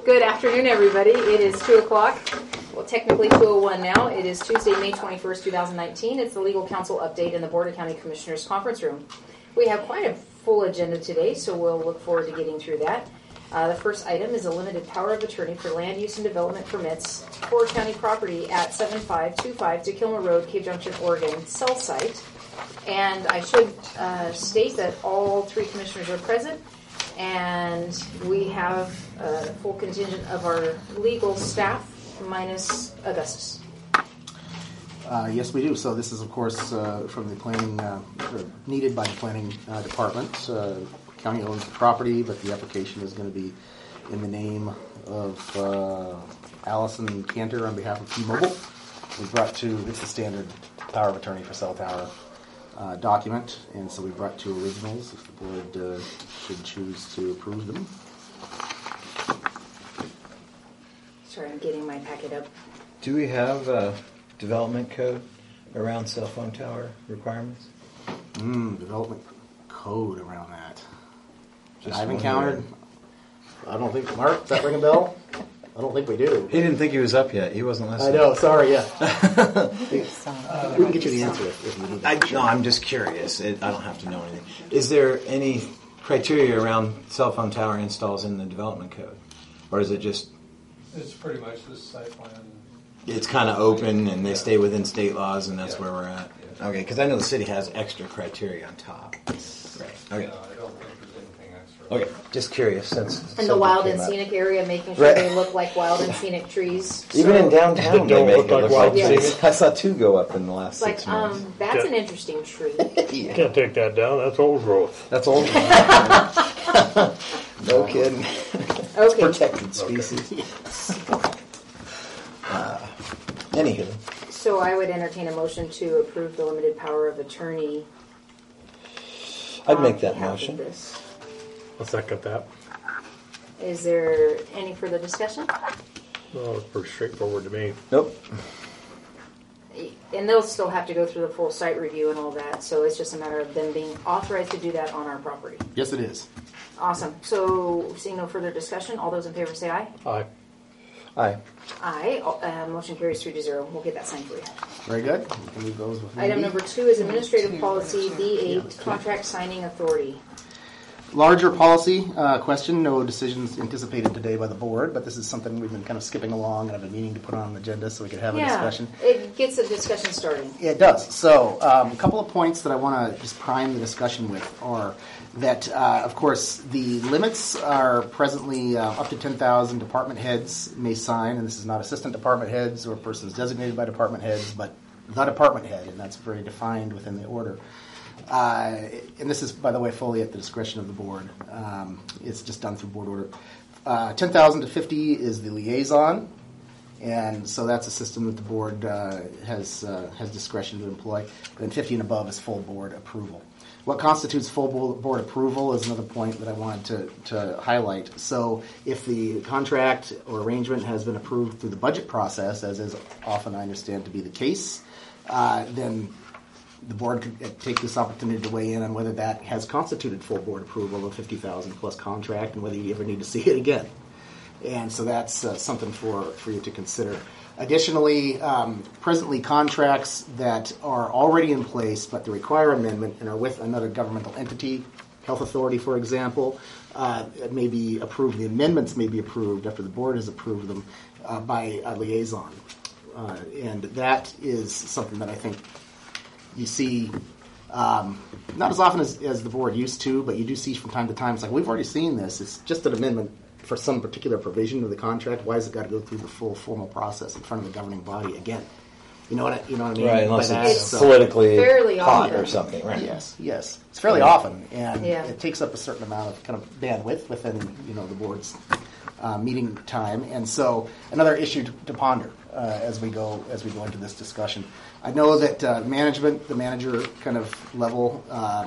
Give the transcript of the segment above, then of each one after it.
Good afternoon, everybody. It is 2 o'clock. Well, technically 2:01 now. It is Tuesday, May 21st, 2019. It's the Legal Counsel Update in the Board of County Commissioners Conference Room. We have quite a full agenda today, so we'll look forward to getting through that. The first item is a limited power of attorney for land use and development permits for county property at 7525 Kilmer Road, Cave Junction, Oregon, cell site. And I should state that all three commissioners are present, and we have a full contingent of our legal staff minus Augustus. Yes, we do. So this is, of course, from the planning, needed by the planning department. County owns the property, but the application is going to be in the name of Allison Cantor on behalf of T-Mobile. It's the standard power of attorney for cell tower document, and so we brought two originals if the board should choose to approve them. Sorry, I'm getting my packet up. Do we have a development code around cell phone tower requirements? Development code around that. Just I've wondering. encountered. I don't think, Mark, does that ring a bell? I don't think we do. He didn't think he was up yet. He wasn't listening. I know, sorry, yeah. We can get you the answer if you need it. No, I'm just curious. I don't have to know anything. Is there any criteria around cell phone tower installs in the development code? Or is it just... It's pretty much the site plan. It's kind of open and they stay within state laws and that's where we're at? Yeah. Okay, because I know the city has extra criteria on top. Right. Okay. No, I don't think there's anything extra. Okay, just curious since... In the wild and scenic area, making sure Right. they look like wild and scenic trees. Even in downtown, they Don't make look it like look wild like and trees. I saw two go up in the last Like, 6 months. that's an interesting tree. You can't take that down. That's old growth. That's old. No kidding. Okay. Protected species. Anywho, So I would entertain a motion to approve the limited power of attorney. I'd make that on behalf of motion. this. I'll second that. Is there any further discussion? Well, it's pretty straightforward to me. Nope. And they'll still have to go through the full site review and all that, so it's just a matter of them being authorized to do that on our property. Yes, it is. Awesome. So, seeing no further discussion, all those in favor say aye. Aye. Aye. Aye. Motion carries 3-0. We'll get that signed for you. Very good. We can leave those with me. Item number 2 is Administrative Policy B8, Contract Signing Authority. Larger policy question. No decisions anticipated today by the board, but this is something we've been kind of skipping along, and I've been meaning to put on the agenda so we could have a discussion. It gets a discussion starting. Yeah, it does. So a couple of points that I want to just prime the discussion with are that, of course, the limits are presently up to 10,000 department heads may sign, and this is not assistant department heads or persons designated by department heads, but the department head, and that's very defined within the order. And this is, by the way, fully at the discretion of the board. It's just done through board order. 10,000 to 50 is the liaison, and so that's a system that the board has discretion to employ. Then 50 and above is full board approval. What constitutes full board approval is another point that I wanted to highlight. So if the contract or arrangement has been approved through the budget process, as is often I understand to be the case, then the board could take this opportunity to weigh in on whether that has constituted full board approval of 50,000 plus contract and whether you ever need to see it again. And so that's something for you to consider. Additionally, presently contracts that are already in place but they require amendment and are with another governmental entity, health authority, for example, may be approved. The amendments may be approved after the board has approved them by a liaison. And that is something that I think you see not as often as the board used to, but you do see from time to time. It's like, we've already seen this. It's just an amendment for some particular provision of the contract. Why has it got to go through the full formal process in front of the governing body again? You know what I mean? Right, unless by it's that? politically fairly hot often. or something, right? Yes. It's fairly often, and Yeah. it takes up a certain amount of kind of bandwidth within the board's meeting time, and so another issue to ponder as we go into this discussion. I know that the manager kind of level,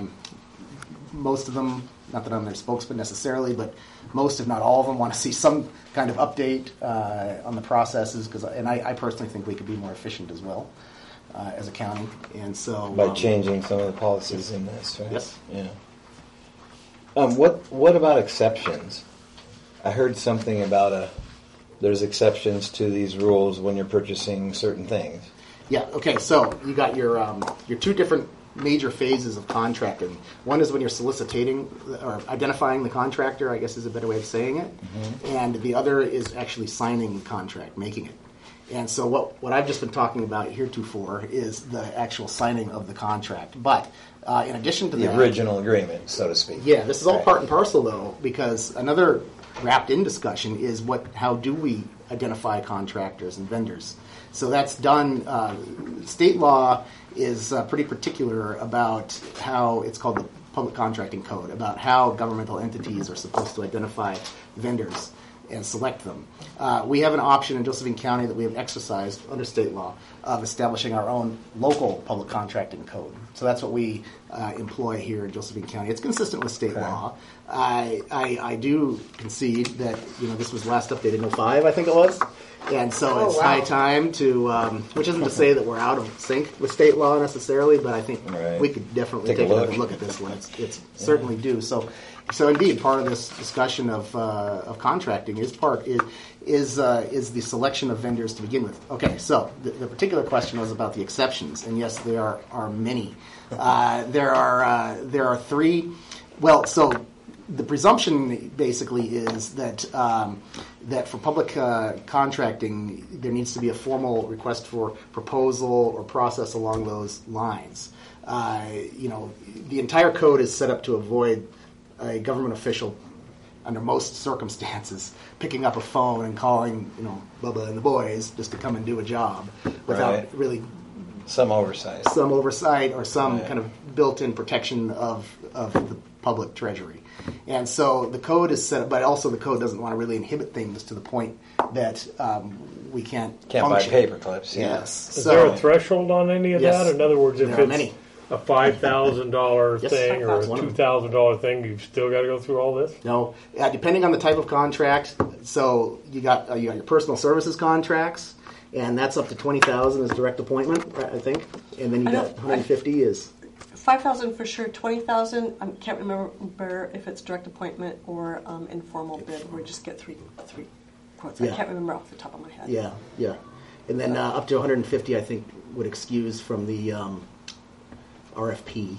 most of them, not that I'm their spokesman necessarily, but most, if not all of them, want to see some kind of update on the processes, and I personally think we could be more efficient as well as a county, and so By changing some of the policies in this, right? Yes. Yeah. What about exceptions? I heard something about there's exceptions to these rules when you're purchasing certain things. Yeah. Okay. So you got your two different major phases of contracting. One is when you're soliciting or identifying the contractor, I guess is a better way of saying it, and the other is actually signing the contract, making it. And so what I've just been talking about heretofore is the actual signing of the contract. But in addition to The that, original agreement, so to speak. yeah, this is all Right. part and parcel though, because another wrapped-in discussion is how do we identify contractors and vendors? So that's done. State law is pretty particular about how it's called the Public Contracting Code, about how governmental entities are supposed to identify vendors and select them. We have an option in Josephine County that we have exercised under state law of establishing our own local public contracting code. So that's what we employ here in Josephine County. It's consistent with state law. I do concede that this was last updated in 2005, I think it was. And so it's high time to, which isn't to say that we're out of sync with state law necessarily, but I think we could definitely take another look at this one. It's certainly due. So indeed, part of this discussion of contracting is the selection of vendors to begin with. Okay, so the particular question was about the exceptions, and yes, there are many. There are three. Well, so the presumption basically is that that for public contracting, there needs to be a formal request for proposal or process along those lines. The entire code is set up to avoid a government official, under most circumstances, picking up a phone and calling, Bubba and the boys just to come and do a job without really some oversight or some kind of built-in protection of the public treasury. And so the code is set up, but also the code doesn't want to really inhibit things to the point that we can't buy function. paper clips. Yeah. Yes. Is there a threshold on any of Yes. that? In other words, if There are it's many. a $5,000 Yes, thing or a $5,000. $2,000 thing, you've still got to go through all this? No, depending on the type of contract. So you got your personal services contracts, and that's up to 20,000 as direct appointment, I think, and then you got 150 is 5,000 for sure. 20,000. I can't remember if it's direct appointment or informal bid, where we just get three quotes. Yeah. I can't remember off the top of my head. yeah, and then up to 150 I think would excuse from the RFP.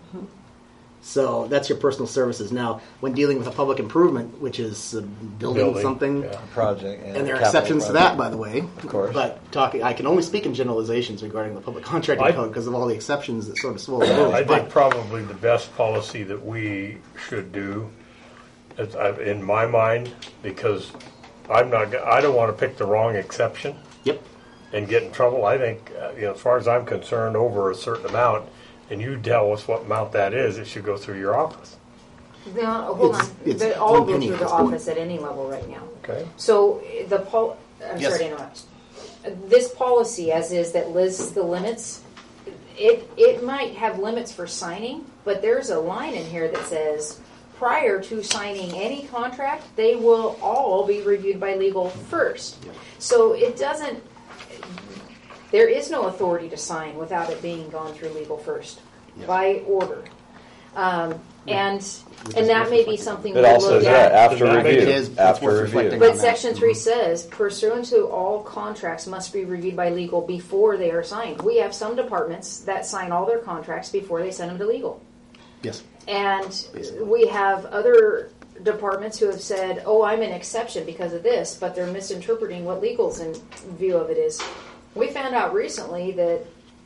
So that's your personal services. Now, when dealing with a public improvement, which is building something, yeah. Project. and there are exceptions to that, by the way. Of course. But I can only speak in generalizations regarding the public contracting code because of all the exceptions that sort of swirl the rules. I But think probably the best policy that we should do, in my mind, because I don't want to pick the wrong exception yep. and get in trouble. I think, as far as I'm concerned, over a certain amount, and you tell us what amount that is, it should go through your office. No, hold on. It's They all one go penny through at the this point. office at any level right now. Okay. So I'm Yes. sorry to interrupt. This policy, as is, that lists the limits, it might have limits for signing, but there's a line in here that says, prior to signing any contract, they will all be reviewed by legal first. So it doesn't. There is no authority to sign without it being gone through legal first, by order. And that may be something It we'll also look says at. after Does that make review. it is- that's After worth review. reflecting But on that. Section 3 says, pursuant to all contracts must be reviewed by legal before they are signed. We have some departments that sign all their contracts before they send them to legal. Yes. And we have other departments who have said, oh, I'm an exception because of this, but they're misinterpreting what legal's in view of it is. We found out recently that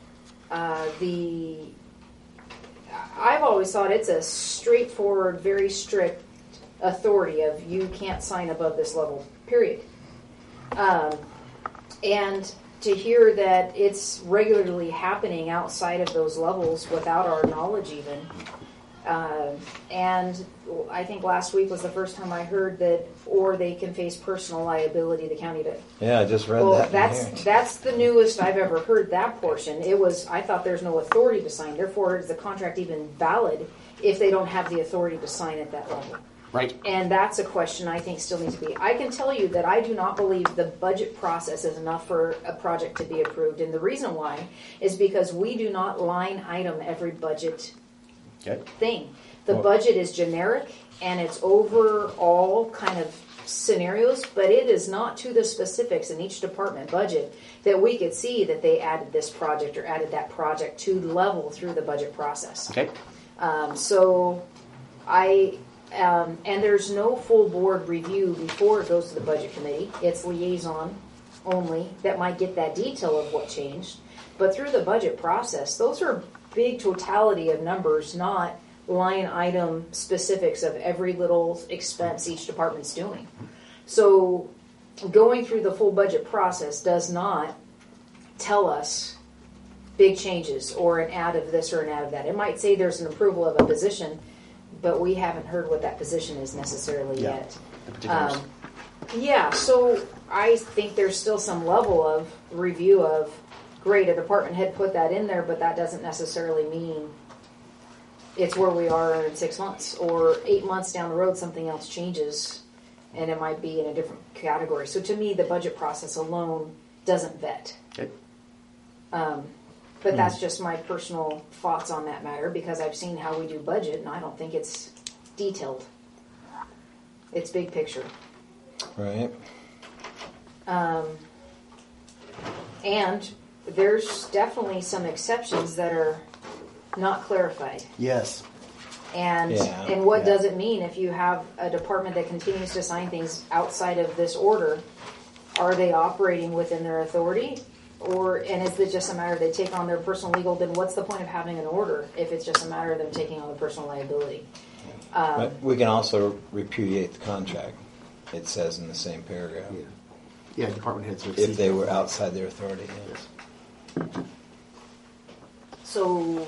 I've always thought it's a straightforward, very strict authority of you can't sign above this level, period. And to hear that it's regularly happening outside of those levels without our knowledge even. And I think last week was the first time I heard that, or they can face personal liability, the county to. Yeah, I just read Well, that. in here. that's the newest I've ever heard that portion. I thought there's no authority to sign. Therefore, is the contract even valid if they don't have the authority to sign at that level? Right. And that's a question I think still needs to be. I can tell you that I do not believe the budget process is enough for a project to be approved. And the reason why is because we do not line item every budget thing. The budget is generic and it's overall kind of scenarios, but it is not to the specifics in each department budget that we could see that they added this project or added that project to level through the budget process. Okay. And there's no full board review before it goes to the budget committee. It's liaison only that might get that detail of what changed. But through the budget process, those are big totality of numbers, not line item specifics of every little expense each department's doing. So going through the full budget process does not tell us big changes or an add of this or an add of that. It might say there's an approval of a position, but we haven't heard what that position is necessarily yet. The particulars. So I think there's still some level of review of, great, a department head put that in there, but that doesn't necessarily mean it's where we are in 6 months or 8 months down the road, something else changes and it might be in a different category. So to me, the budget process alone doesn't vet. Okay. But that's just my personal thoughts on that matter because I've seen how we do budget and I don't think it's detailed. It's big picture. Right. And there's definitely some exceptions that are not clarified. Yes. And what does it mean if you have a department that continues to sign things outside of this order? Are they operating within their authority? And is it just a matter they take on their personal legal? Then what's the point of having an order if it's just a matter of them taking on the personal liability? But we can also repudiate the contract. It says in the same paragraph. Yeah, department heads are If they were outside their authority. Yes. So,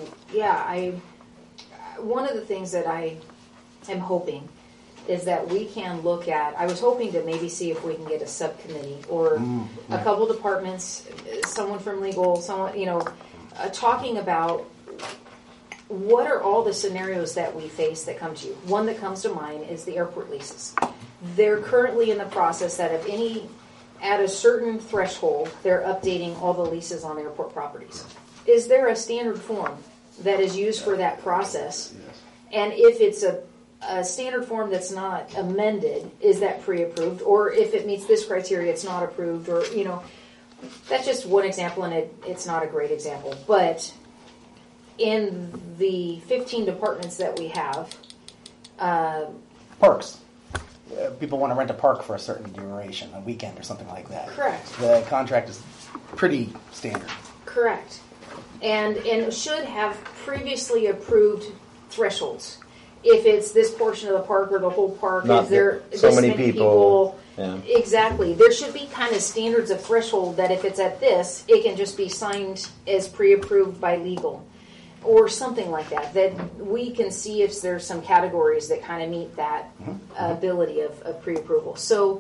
one of the things that I am hoping is that we can look at, I was hoping to maybe see if we can get a subcommittee or a couple departments, someone from legal, someone, talking about what are all the scenarios that we face that come to you. One that comes to mind is the airport leases. They're currently in the process that at a certain threshold, they're updating all the leases on airport properties. Is there a standard form that is used for that process? Yes. And if it's a standard form that's not amended, is that pre-approved? Or if it meets this criteria, it's not approved? Or, that's just one example, and it's not a great example. But in the 15 departments that we have, Parks. People want to rent a park for a certain duration, a weekend or something like that. Correct. The contract is pretty standard. correct. And should have previously approved thresholds. If it's this portion of the park or the whole park, Not is there that so this many people. Yeah. Exactly. There should be kind of standards of threshold that if it's at this, it can just be signed as pre-approved by legal. Or something like that. That we can see if there's some categories that kind of meet that ability of pre-approval. So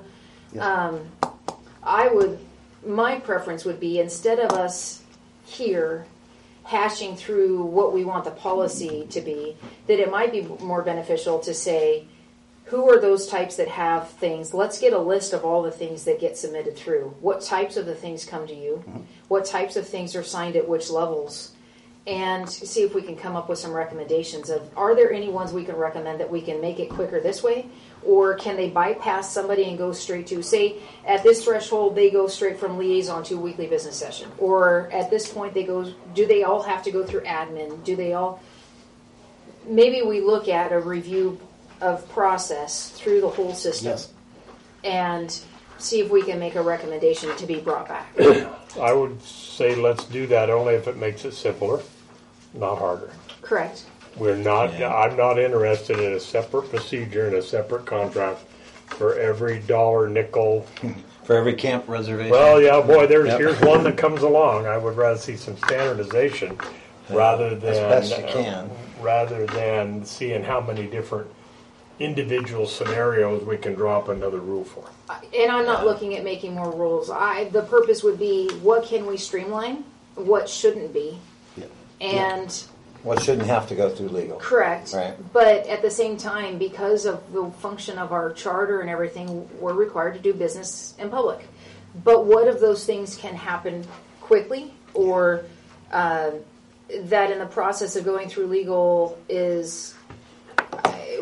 my preference would be, instead of us here hashing through what we want the policy to be, that it might be more beneficial to say, who are those types that have things? Let's get a list of all the things that get submitted through. What types of the things come to you? What types of things are signed at which levels? And see if we can come up with some recommendations of, are there any ones we can recommend that we can make it quicker this way? Or can they bypass somebody and go straight to, say, at this threshold, they go straight from liaison to weekly business session? Or at this point, do they all have to go through admin? Maybe we look at a review of process through the whole system and see if we can make a recommendation to be brought back. I would say let's do that only if it makes it simpler, not harder. Correct. I'm not interested in a separate procedure and a separate contract for every dollar, nickel. For every camp reservation. Well, yeah, boy, here's one that comes along. I would rather see some standardization rather than as best you can. Rather than seeing how many different individual scenarios we can draw up another rule for. And I'm not looking at making more rules. The purpose would be, what can we streamline? What shouldn't be? And what shouldn't have to go through legal. correct. Right. But at the same time, because of the function of our charter and everything, we're required to do business in public. But what of those things can happen quickly, or that in the process of going through legal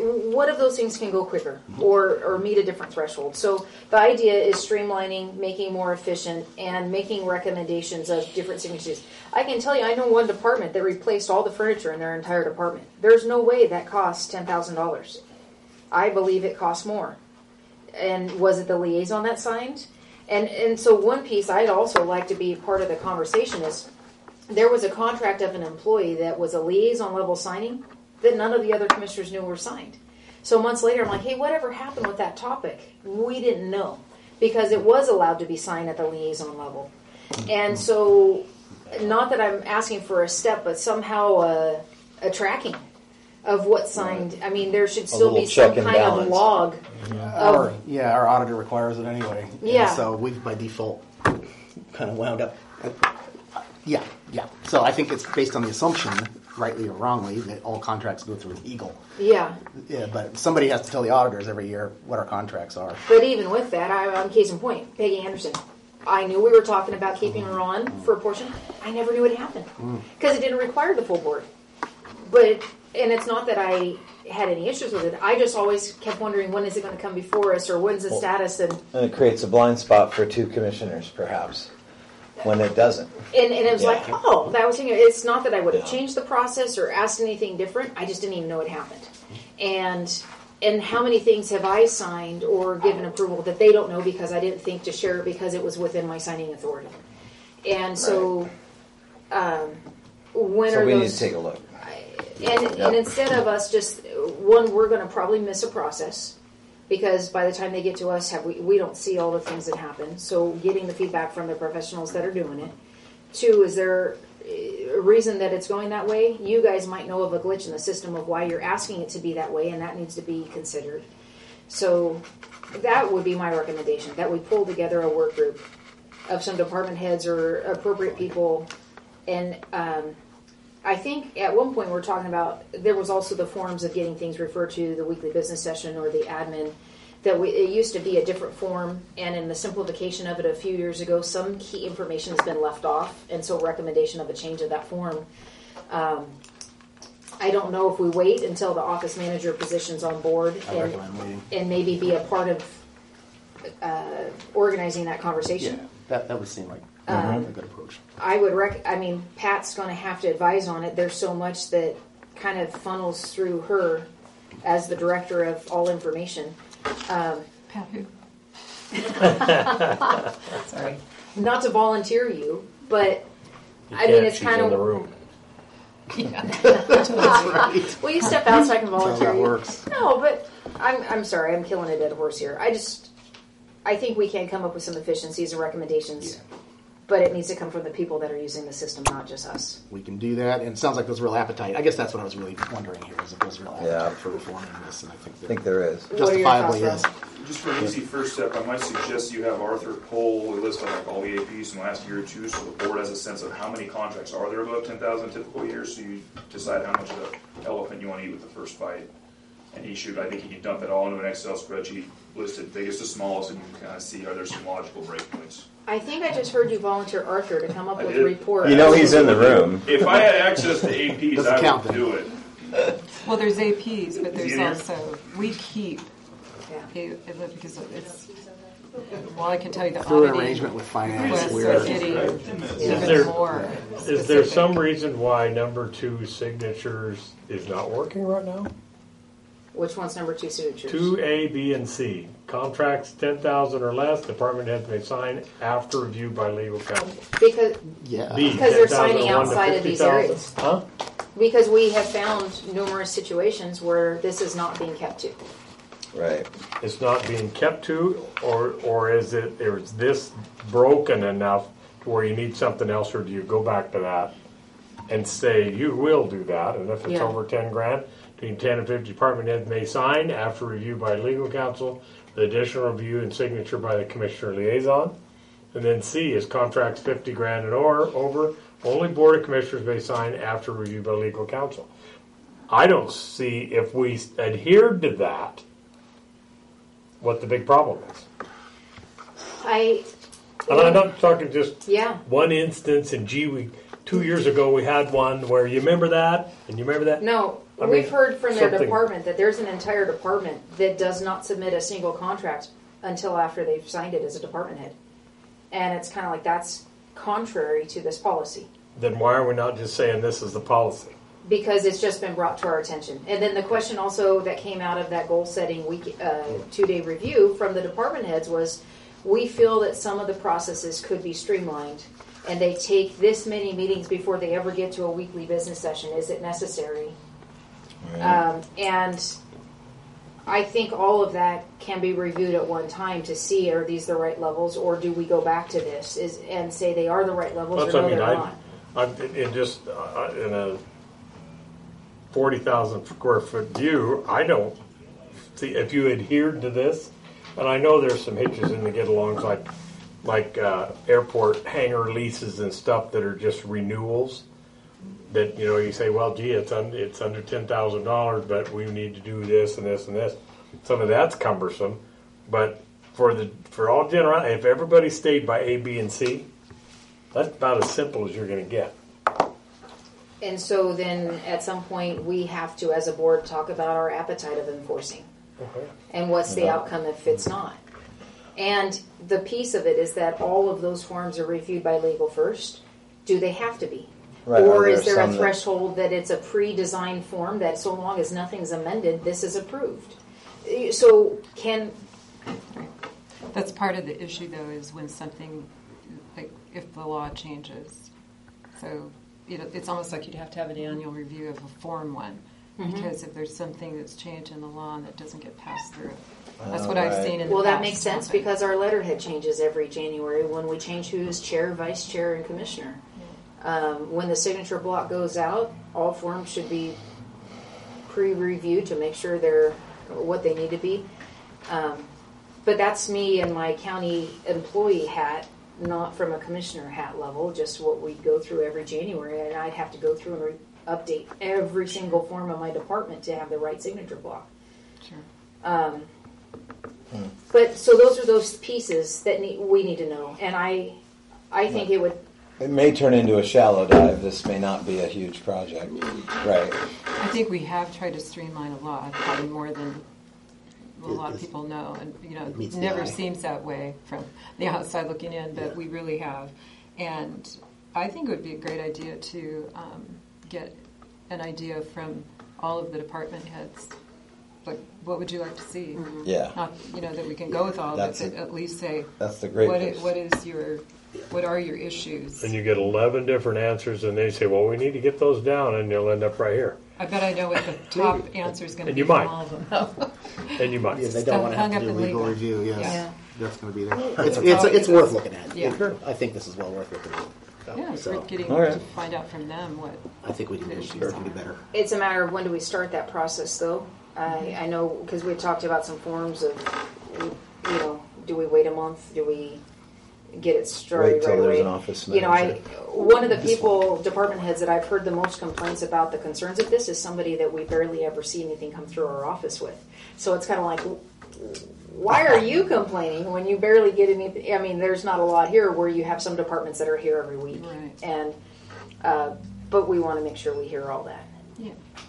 what of those things can go quicker or meet a different threshold? So the idea is streamlining, making more efficient, and making recommendations of different signatures. I can tell you, I know one department that replaced all the furniture in their entire department. There's no way that costs $10,000. I believe it costs more. And was it the liaison that signed? And so one piece I'd also like to be part of the conversation is there was a contract of an employee that was a liaison level signing that none of the other commissioners knew were signed. So months later, I'm like, hey, whatever happened with that topic? We didn't know because it was allowed to be signed at the liaison level. And so, not that I'm asking for a step, but somehow a tracking of what's signed. I mean, there should still be some kind of log. Our auditor requires it anyway. Yeah. And so we've by default kind of wound up. Yeah. So I think it's based on the assumption, rightly or wrongly, that all contracts go through legal. Yeah. Yeah, but somebody has to tell the auditors every year what our contracts are. But even with that, I'm case in point, Peggy Anderson. I knew we were talking about keeping her on for a portion. I never knew it happened because it didn't require the full board. And it's not that I had any issues with it. I just always kept wondering, when is it going to come before us, or when's the status? And it creates a blind spot for two commissioners, perhaps, when it doesn't. And it was like, oh, that was thinking. It's not that I would have changed the process or asked anything different. I just didn't even know it happened. And how many things have I signed or given approval that they don't know because I didn't think to share it because it was within my signing authority. And so, when are we those? need to take a look. And instead of us just, we're going to probably miss a process because by the time they get to us, we don't see all the things that happen. So getting the feedback from the professionals that are doing it. 2, is there a reason that it's going that way? You guys might know of a glitch in the system of why you're asking it to be that way, and that needs to be considered. So that would be my recommendation, that we pull together a work group of some department heads or appropriate people. And I think at one point we were talking about, there was also the forms of getting things referred to the weekly business session or the admin, that it used to be a different form, and in the simplification of it a few years ago, some key information has been left off, and so recommendation of a change of that form. I don't know if we wait until the office manager position's on board and maybe be a part of organizing that conversation. Yeah, that would seem like a good approach. I would Pat's going to have to advise on it. There's so much that kind of funnels through her as the director of all information. Pat who? Sorry. Not to volunteer you, but it's kind of in the room. That's right. Will you step out so I can volunteer That's how that you? works. No, but I'm sorry, I'm killing a dead horse here. I think we can come up with some efficiencies and recommendations. Yeah. But it needs to come from the people that are using the system, not just us. We can do that, and it sounds like there's real appetite. I guess that's what I was really wondering here, is if there's real appetite for reforming this, and I think there is. Justifiably What are your thoughts, is. Just for an easy first step, I might suggest you have Arthur pull a list of like all the APs from the last year or two, so the board has a sense of how many contracts are there above 10,000 typical years, so you decide how much of the elephant you want to eat with the first bite. And I think you can dump it all into an Excel spreadsheet, listed biggest to smallest, and you can kind of see are there some logical breakpoints. I think I just heard you volunteer Arthur to come up I with did. a report. You know he's in the room. If I had access to APs, Doesn't I count would then. do it. Well, there's APs, but Is there's he in here? also, we keep, Yeah. because it's, well, I can tell you the Through an auditing arrangement with finance, requests are we're getting there- even more. Is there some reason why number 2 signatures is not working right now? Which one's number 2 signatures? 2A, B, and C. Contracts 10,000 or less, department heads may sign after review by legal counsel. Because B, Because they're 10,000 signing to outside of these 50,000. areas. Huh? Because we have found numerous situations where this is not being kept to. Right. It's not being kept to, or is this broken enough to where you need something else, or do you go back to that and say you will do that, and if it's over 10 grand, between 10 and 50 department heads may sign after review by legal counsel, with additional review and signature by the commissioner liaison. And then C is contracts 50 grand and over, only board of commissioners may sign after review by legal counsel. I don't see, if we adhered to that, what the big problem is. And I'm not talking just one instance, and 2 years ago we had one where, you remember that, and you remember that? No, I We've mean, heard from their something- department that there's an entire department that does not submit a single contract until after they've signed it as a department head. And it's kind of like that's contrary to this policy Then why are we not just saying this is the policy? because it's just been brought to our attention. And then the question also that came out of that goal setting week, 2-day review from the department heads was, we feel that some of the processes could be streamlined and they take this many meetings before they ever get to a weekly business session. Is it necessary? And I think all of that can be reviewed at one time to see, are these the right levels, or do we go back to this and say they are the right levels, That's or what I no, mean. they're not? I'm in just in a 40,000 square foot view. I don't see if you adhered to this, and I know there's some hitches in the get-alongs, like airport hangar leases and stuff that are just renewals. That you say, well, gee, it's under $10,000, but we need to do this and this and this. Some of that's cumbersome, but for all general, if everybody stayed by A, B, and C, that's about as simple as you're going to get. And so then at some point we have to, as a board, talk about our appetite of enforcing. Okay. And what's the outcome if it's not. And the piece of it is that all of those forms are reviewed by legal first. Do they have to be? Right, Or are is there there a some that- threshold that it's a pre-designed form that so long as nothing's amended, this is approved? So That's part of the issue, though, is when something, like if the law changes. So it's almost like you'd have to have an annual review of a Form 1. Because if there's something that's changed in the law and that doesn't get passed through. That's what I've seen in the Well, past. that makes sense because our letterhead changes every January when we change who's chair, vice chair, and commissioner. When the signature block goes out, all forms should be pre-reviewed to make sure they're what they need to be. But that's me and my county employee hat, not from a commissioner hat level, just what we go through every January. And I'd have to go through and update every single form of my department to have the right signature block. Sure. But so those are those pieces that we need to know. And I think it would. It may turn into a shallow dive. This may not be a huge project. Right. I think we have tried to streamline a lot, probably more than a lot of people know. And, It meets it the never eye. seems that way from the outside looking in, but we really have. And I think it would be a great idea to get an idea from all of the department heads. Like, what would you like to see? Yeah. Not, that we can go with all of it, That's but at least say, That's the great what are your issues? And you get 11 different answers, and they say, well, we need to get those down, and you'll end up right here. I bet I know what the top answer is going to And be you from might. all of them. And you might. Yeah, they don't want to have Hung to up do in legal legal. review. Yes, Yeah. that's going to be there. It's It's worth looking at. Yeah. I think this is well worth looking at. Yeah, it's So, worth getting Okay. to find out from them what. I think we can do better. It's a matter of when do we start that process, though. I know because we talked about some forms of, do we wait a month? Do we get it started Wait till right there's away? an office One of the department heads that I've heard the most complaints about the concerns of this is somebody that we barely ever see anything come through our office with. So it's kind of like, why are you complaining when you barely get anything? I mean, there's not a lot here where you have some departments that are here every week, Right. and but we want to make sure we hear all that. Yeah.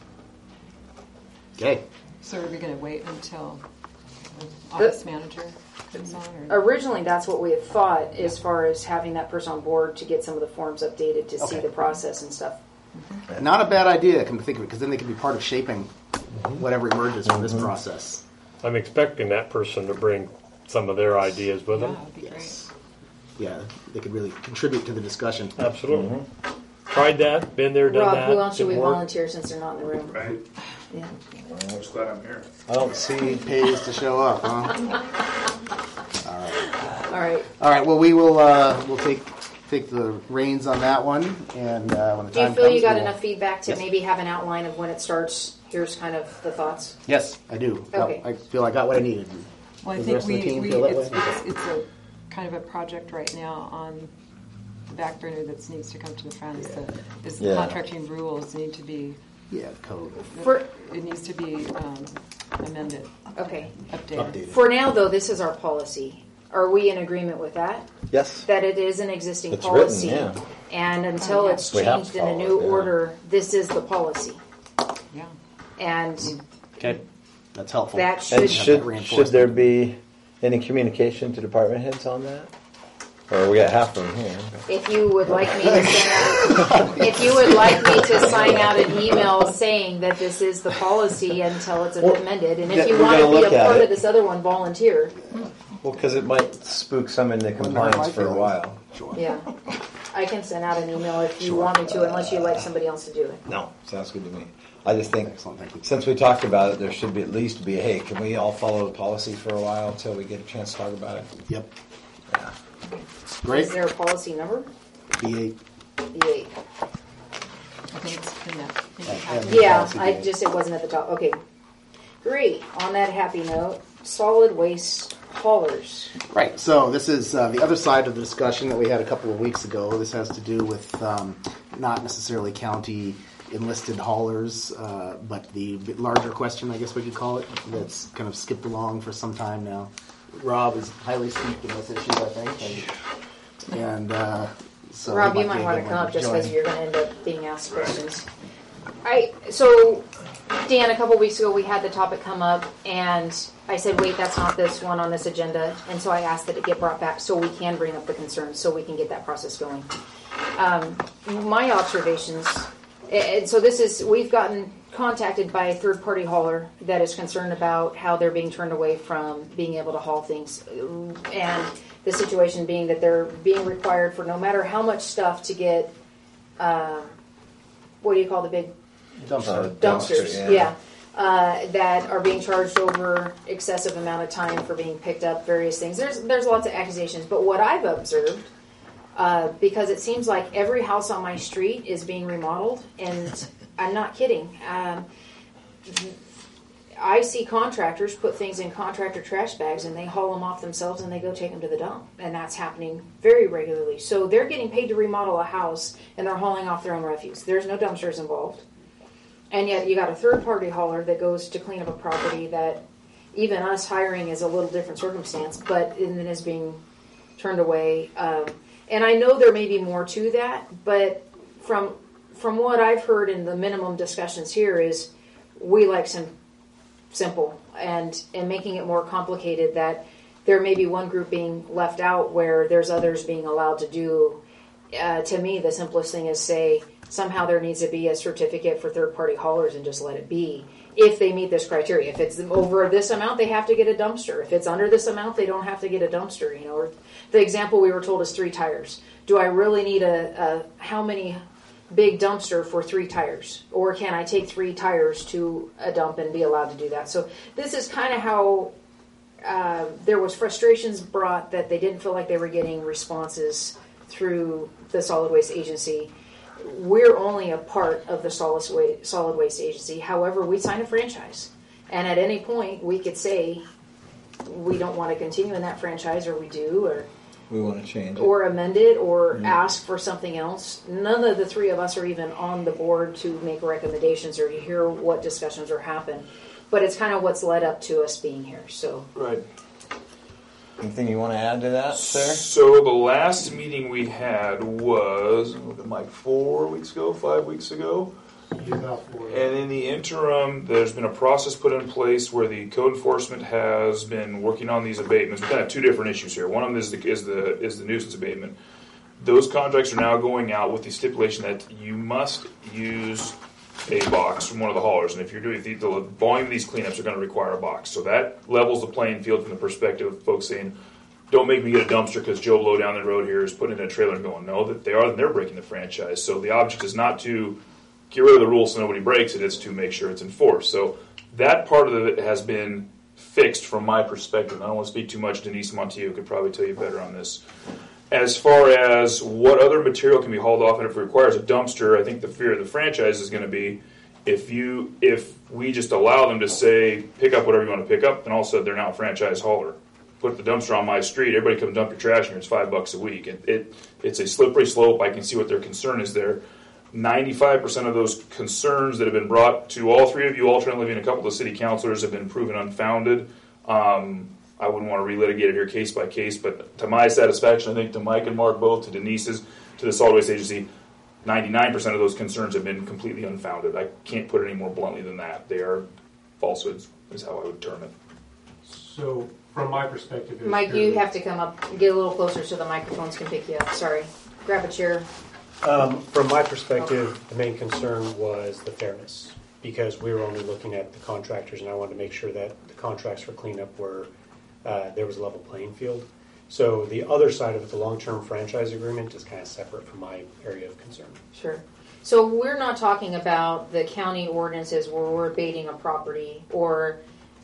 Okay. So are we going to wait until the office manager comes on? Or? Originally, that's what we had thought as far as having that person on board to get some of the forms updated to see Okay. the process and stuff. Not a bad idea, come to think of it, because then they can be part of shaping whatever emerges from this process. I'm expecting that person to bring some of their ideas with Yeah, them. that'd be Yes. Yeah, they could really contribute to the discussion. Absolutely. Tried that, been there, done Rob, that. who else should we didn't work. volunteer since they're not in the room? Right? Yeah. I'm just glad I'm here. I don't see. Pays to show up, huh? All right. All right. Well, we'll take the reins on that one, and when the Do you time feel comes, you got we'll- enough feedback to Yes. maybe have an outline of when it starts? Here's kind of the thoughts. Yes, I do. Okay. I feel I got what I needed. Well, I Does the think rest of the team feel that way? it's a kind of a project right now on the back burner that needs to come to the front. Is the Yeah. contracting rules need to be Yeah, code it needs to be amended, Okay. updated. updated. For now, though, this is our policy. Are we in agreement with that? Yes. That it is an existing It's policy, written, yeah. and until it's We have changed to in a follow new it, yeah. order, this is the policy. Yeah. And Okay, that's helpful. that And should, should there be any communication to department heads on that? Or we got half of them here. if you would like me to send out, if you would like me to sign out an email saying that this is the policy until it's amended, and if you we're want gonna to be look a at part it. of this other one, volunteer. Well, because it might spook some into compliance for a while. Sure. Yeah, I can send out an email if you want me to, unless you like somebody else to do it. No, sounds good to me. I just think, Excellent, thank you. since we talked about it, there should be at least be, hey, can we all follow the policy for a while until we get a chance to talk about it? Yep. Yeah. Great. Is there a policy number? B8. B8. I think it's in the Yeah, Policy I B8. just, it wasn't at the top. Okay. Great. On that happy note, solid waste haulers. Right. So this is the other side of the discussion that we had a couple of weeks ago. This has to do with not necessarily county enlisted haulers, but the bit larger question, I guess we could call it, that's kind of skipped along for some time now. Rob is highly steeped in this issue, I think. And so Rob, he you might be a want to good come one up just join. because you're going to end up being asked questions. So, Dan, a couple weeks ago we had the topic come up, and I said, wait, that's not this one on this agenda. And so I asked that it get brought back so we can bring up the concerns, so we can get that process going. My observations, and so this is, we've gotten contacted by a third-party hauler that is concerned about how they're being turned away from being able to haul things. And the situation being that they're being required for no matter how much stuff to get, what do you call the big dumpsters? Yeah. That are being charged over excessive amount of time for being picked up, various things. There's lots of accusations, but what I've observed, because it seems like every house on my street is being remodeled, and I'm not kidding. I see contractors put things in contractor trash bags and they haul them off themselves and they go take them to the dump. And that's happening very regularly. So they're getting paid to remodel a house and they're hauling off their own refuse. There's no dumpsters involved. And yet you got a third party hauler that goes to clean up a property that even us hiring is a little different circumstance, but then is being turned away. And I know there may be more to that, but from what I've heard in the minimum discussions here is we like some simple and making it more complicated, that there may be one group being left out where there's others being allowed to do. To me, the simplest thing is say somehow there needs to be a certificate for third-party haulers and just let it be. If they meet this criteria, if it's over this amount, they have to get a dumpster. If it's under this amount, they don't have to get a dumpster. You know, or the example we were told is 3 tires. Do I really need a how many big dumpster for 3 tires, or can I take 3 tires to a dump and be allowed to do that? So this is kind of how there was frustrations brought that they didn't feel like they were getting responses through the solid waste agency. We're only a part of the solid waste agency. However, we sign a franchise, and at any point we could say we don't want to continue in that franchise, or we do, or We want to change it. or amend it, or ask for something else. None of the 3 of us are even on the board to make recommendations or to hear what discussions are happen. But it's kind of what's led up to us being here. So Right. Anything you want to add to that, sir? So the last meeting we had was, look at Mike, 5 weeks ago. And in the interim, there's been a process put in place where the code enforcement has been working on these abatements. We kind of have 2 different issues here. One of them is the nuisance abatement. Those contracts are now going out with the stipulation that you must use a box from one of the haulers, and if you're doing the volume of these cleanups are going to require a box. So that levels the playing field from the perspective of folks saying, don't make me get a dumpster because Joe Blow down the road here is putting in a trailer and going, no, that they're breaking the franchise. So the object is not to get rid of the rule so nobody breaks it, it's to make sure it's enforced. So that part of it has been fixed from my perspective. I don't want to speak too much. Denise Montiel could probably tell you better on this. As far as what other material can be hauled off, and if it requires a dumpster, I think the fear of the franchise is going to be if we just allow them to say, pick up whatever you want to pick up, then all of a sudden they're now a franchise hauler. Put the dumpster on my street, everybody come dump your trash here, it's $5 a week. It's a slippery slope. I can see what their concern is there. 95% of those concerns that have been brought to all 3 of you, alternately and a couple of the city councilors, have been proven unfounded. I wouldn't want to relitigate it here case by case, but to my satisfaction, I think to Mike and Mark both, to Denise's, to the solid waste agency, 99% of those concerns have been completely unfounded. I can't put it any more bluntly than that. They are falsehoods, is how I would term it. So, from my perspective, Mike, you have to come up, get a little closer so the microphones can pick you up. Sorry. Grab a chair. From my perspective, the main concern was the fairness, because we were only looking at the contractors, and I wanted to make sure that the contracts for cleanup were there was a level playing field. So the other side of it, the long-term franchise agreement, is kind of separate from my area of concern. Sure. So we're not talking about the county ordinances where we're abating a property or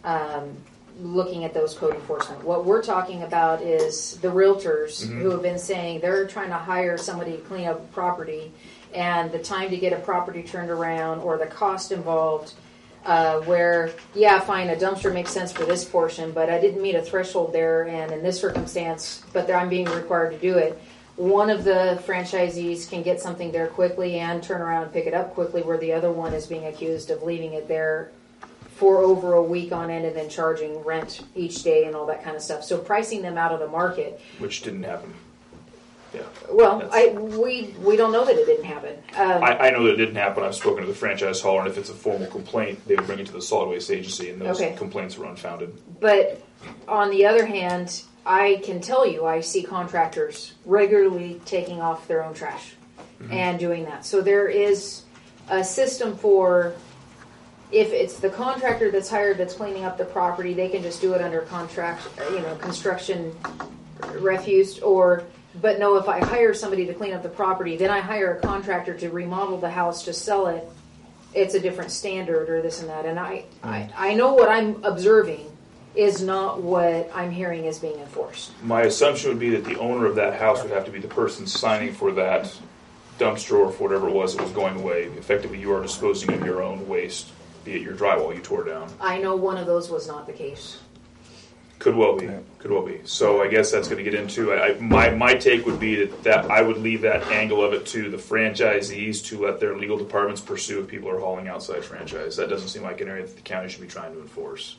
looking at those code enforcement. What we're talking about is the realtors who have been saying they're trying to hire somebody to clean up property, and the time to get a property turned around or the cost involved, where, yeah, fine, a dumpster makes sense for this portion, but I didn't meet a threshold there, and in this circumstance, but I'm being required to do it. One of the franchisees can get something there quickly and turn around and pick it up quickly, where the other one is being accused of leaving it there for over a week on end and then charging rent each day and all that kind of stuff. So pricing them out of the market. Which didn't happen. Yeah. Well, we don't know that it didn't happen. I know that it didn't happen. I've spoken to the franchise hauler, and if it's a formal complaint, they would bring it to the solid waste agency, and those complaints were unfounded. But on the other hand, I can tell you I see contractors regularly taking off their own trash and doing that. So there is a system for, if it's the contractor that's hired that's cleaning up the property, they can just do it under contract, construction refuse, but no, if I hire somebody to clean up the property, then I hire a contractor to remodel the house to sell it, it's a different standard or this and that. And I know what I'm observing is not what I'm hearing is being enforced. My assumption would be that the owner of that house would have to be the person signing for that dumpster or for whatever it was that was going away. Effectively, you are disposing of your own waste, be it your drywall you tore down. I know one of those was not the case. Could well be. Could well be. So I guess that's going to get into my take would be that I would leave that angle of it to the franchisees to let their legal departments pursue if people are hauling outside franchise. That doesn't seem like an area that the county should be trying to enforce.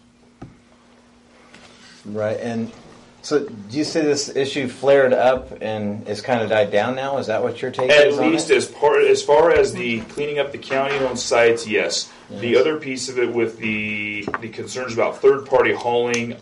Right. And so do you say this issue flared up and it's kind of died down now? Is that what your take is on it? At least as far as the cleaning up the county-owned sites, yes. The other piece of it with the concerns about third-party hauling,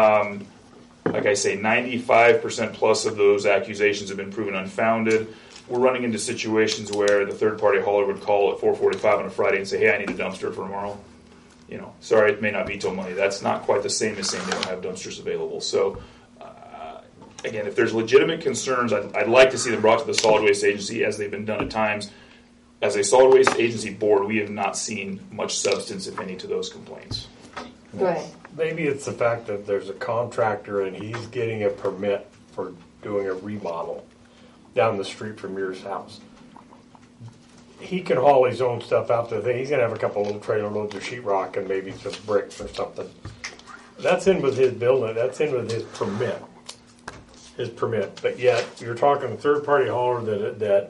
like I say, 95% plus of those accusations have been proven unfounded. We're running into situations where the third-party hauler would call at 4:45 on a Friday and say, hey, I need a dumpster for tomorrow. Sorry, it may not be till Monday. That's not quite the same as saying they don't have dumpsters available. So, again, if there's legitimate concerns, I'd like to see them brought to the solid waste agency as they've been done at times. As a solid waste agency board, we have not seen much substance, if any, to those complaints. Go ahead. Maybe it's the fact that there's a contractor and he's getting a permit for doing a remodel down the street from your house. He can haul his own stuff out to the thing. He's going to have a couple little trailer loads of sheetrock and maybe some bricks or something. That's in with his building. That's in with his permit. But yet, you're talking a third-party hauler that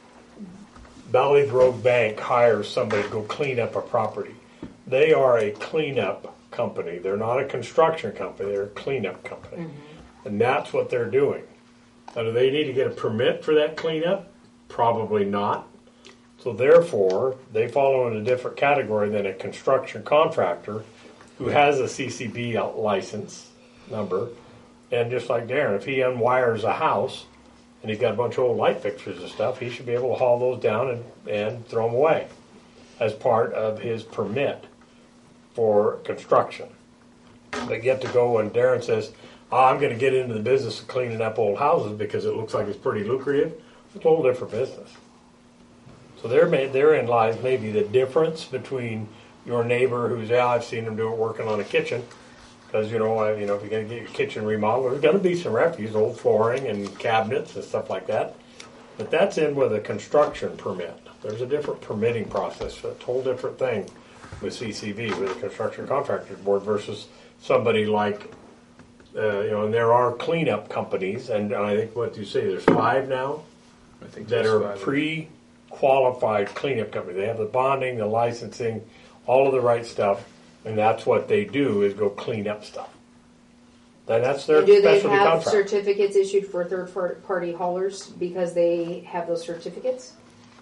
Valley Road Bank hires somebody to go clean up a property. They are a cleanup company. They're not a construction company. They're a cleanup company. And that's what they're doing. Now, do they need to get a permit for that cleanup? Probably not. So therefore, they fall in a different category than a construction contractor who has a CCB license number. And just like Darren, if he unwires a house and he's got a bunch of old light fixtures and stuff, he should be able to haul those down and throw them away as part of his permit for construction. They get to go when Darren says, I'm going to get into the business of cleaning up old houses because it looks like it's pretty lucrative. It's a whole different business. So therein lies maybe the difference between your neighbor who's, I've seen him do it working on a kitchen. Because, if you're going to get your kitchen remodeled, there's going to be some refuse, old flooring and cabinets and stuff like that. But that's in with a construction permit. There's a different permitting process. It's a whole different thing with CCV, with the Construction Contractors Board, versus somebody like, and there are cleanup companies, and I think what you say, there's 5 now I think that are pre-qualified cleanup companies. They have the bonding, the licensing, all of the right stuff. And that's what they do, is go clean up stuff. Then that's their Do they specialty have contract. certificates issued for third-party haulers because they have those certificates?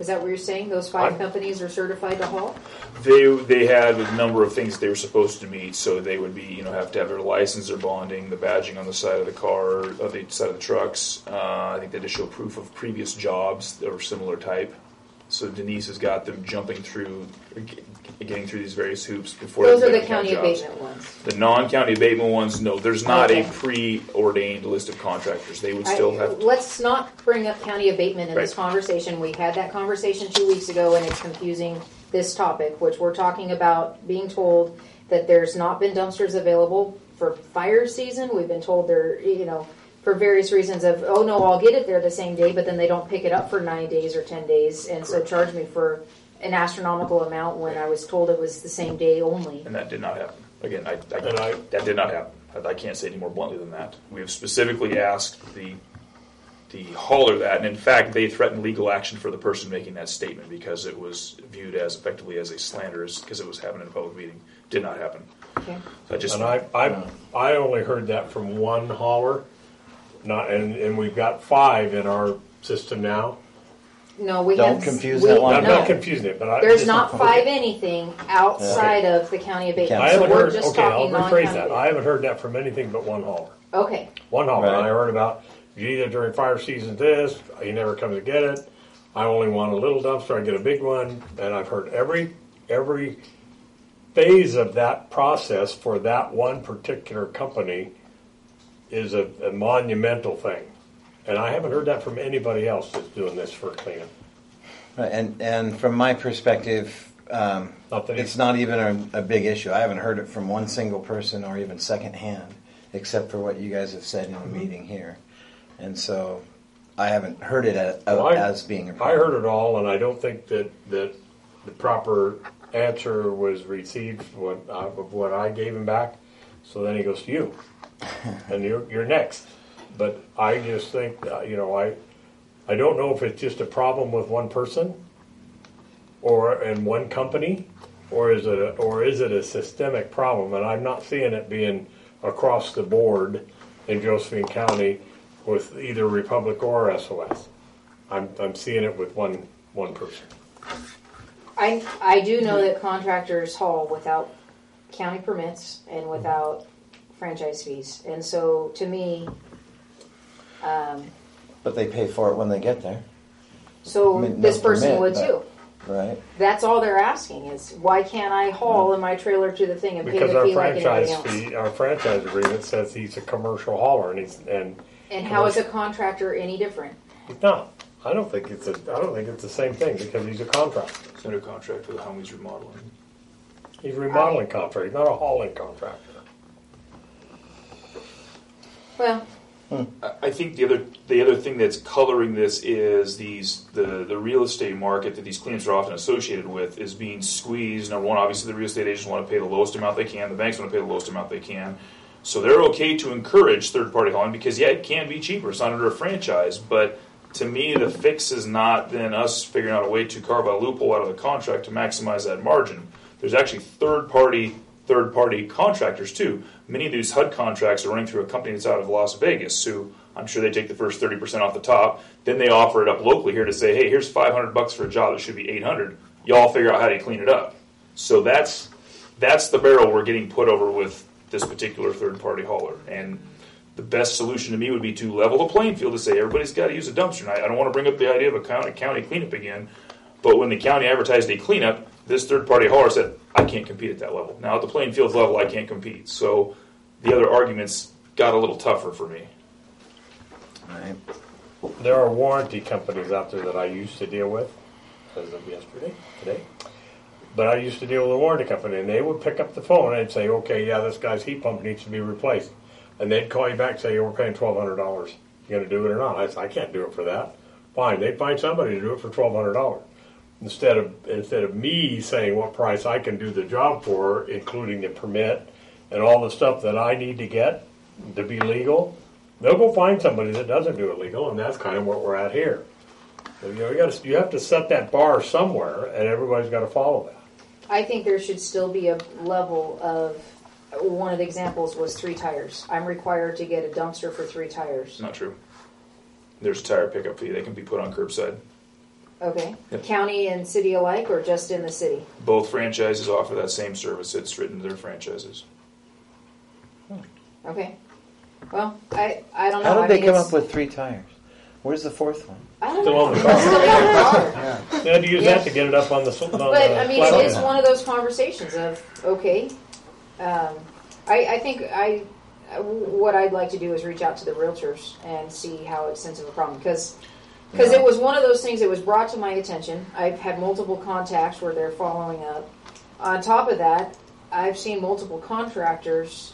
Is that what you're saying? Those 5 companies are certified to haul? They had a number of things they were supposed to meet, so they would be, have to have their license, their bonding, the badging on the side of the car, on the side of the trucks. I think they had to show proof of previous jobs that were similar type. So Denise has got them jumping through, getting through these various hoops before. Those they are the get county jobs. abatement ones. The non-county abatement ones, no, there's not Okay. a pre-ordained list of contractors. They would still have. Let's not bring up county abatement in this Right. conversation. We had that conversation 2 weeks ago, and it's confusing this topic, which we're talking about being told that there's not been dumpsters available for fire season. We've been told they're, for various reasons of, oh no, I'll get it there the same day, but then they don't pick it up for 9 days or 10 days, and so charge me for an astronomical amount when I was told it was the same day only. And that did not happen. Again, that did not happen. I can't say any more bluntly than that. We have specifically asked the hauler that, and in fact, they threatened legal action for the person making that statement because it was viewed as effectively as a slander, because it was happening in a public meeting. Did not happen. Okay. So I only heard that from one hauler, and we've got 5 in our system now. No, we Don't have. confuse we- that one. I'm no. not confusing it, but There's not 5 anything outside of the county abatement. I So haven't we're heard. just Okay, I'll talking rephrase non-county that. I abatement. haven't heard that from anything but one hauler. Okay. One hauler. Right. I heard about either during fire season this, he never comes to get it. I only want a little dumpster, I get a big one, and I've heard every phase of that process for that one particular company is a monumental thing. And I haven't heard that from anybody else that's doing this for cleanup. Right, and from my perspective, it's not even a big issue. I haven't heard it from one single person or even secondhand, except for what you guys have said in the meeting here. And so I haven't heard it as being a I problem. heard it all, and I don't think that the proper answer was received of what I gave him back. So then he goes to you, and you're next. But I just think, I don't know if it's just a problem with one person, and one company, or is it a systemic problem? And I'm not seeing it being across the board in Josephine County with either Republic or SOS. I'm seeing it with one person. I do know that contractors haul without county permits and without franchise fees. And so to me, But they pay for it when they get there, so I mean, this no person permit, would but- too. right? That's all they're asking is, why can't I haul in my trailer to the thing and pay Because the our fee like anybody franchise else? fee, our franchise agreement says he's a commercial hauler, and And how is a contractor any different? he's not. I don't think it's the same thing because he's a contractor. it's under contract with the Humvees remodeling. He's a remodeling contractor, he's not a hauling contractor. Well, I think the other thing that's coloring this is the real estate market that these cleanups are often associated with is being squeezed. Number one, obviously the real estate agents want to pay the lowest amount they can. The banks want to pay the lowest amount they can. So they're okay to encourage third-party hauling because, yeah, it can be cheaper. It's not under a franchise. But to me, the fix is not then us figuring out a way to carve a loophole out of the contract to maximize that margin. There's actually third-party contractors, too. Many of these HUD contracts are running through a company that's out of Las Vegas, who I'm sure they take the first 30% off the top. Then they offer it up locally here to say, hey, here's $500 for a job that should be $800. Y'all figure out how to clean it up. So that's the barrel we're getting put over with this particular third-party hauler. And the best solution to me would be to level the playing field to say everybody's got to use a dumpster. And I don't want to bring up the idea of a county cleanup again, but when the county advertised a cleanup, this third-party hauler said, I can't compete at that level. Now, at the playing field's level, I can't compete. So the other arguments got a little tougher for me. Right. There are warranty companies out there that I used to deal with, as of today. But I used to deal with a warranty company, and they would pick up the phone and say, okay, yeah, this guy's heat pump needs to be replaced. And they'd call you back and say, we're paying $1,200. You going to do it or not? I said, I can't do it for that. Fine, they'd find somebody to do it for $1,200. Instead of me saying what price I can do the job for, including the permit and all the stuff that I need to get to be legal, they'll go find somebody that doesn't do it legal, and that's kind of what we're at here. So, you have to set that bar somewhere, and everybody's got to follow that. I think there should still be a level of, one of the examples was 3 tires. I'm required to get a dumpster for 3 tires. Not true. There's a tire pickup fee. They can be put on curbside. Okay. Yep. County and city alike, or just in the city? Both franchises offer that same service. It's written to their franchises. Okay. Well, I don't know. How did I they mean, come it's- up with 3 tires? Where's the 4th one? I don't Still know. on the It's car. still in the car. They had to use Yeah. that to get it up on the. But I mean, it is one of those conversations of okay. I think what I'd like to do is reach out to the realtors and see how extensive a problem because it was one of those things that was brought to my attention. I've had multiple contacts where they're following up. On top of that, I've seen multiple contractors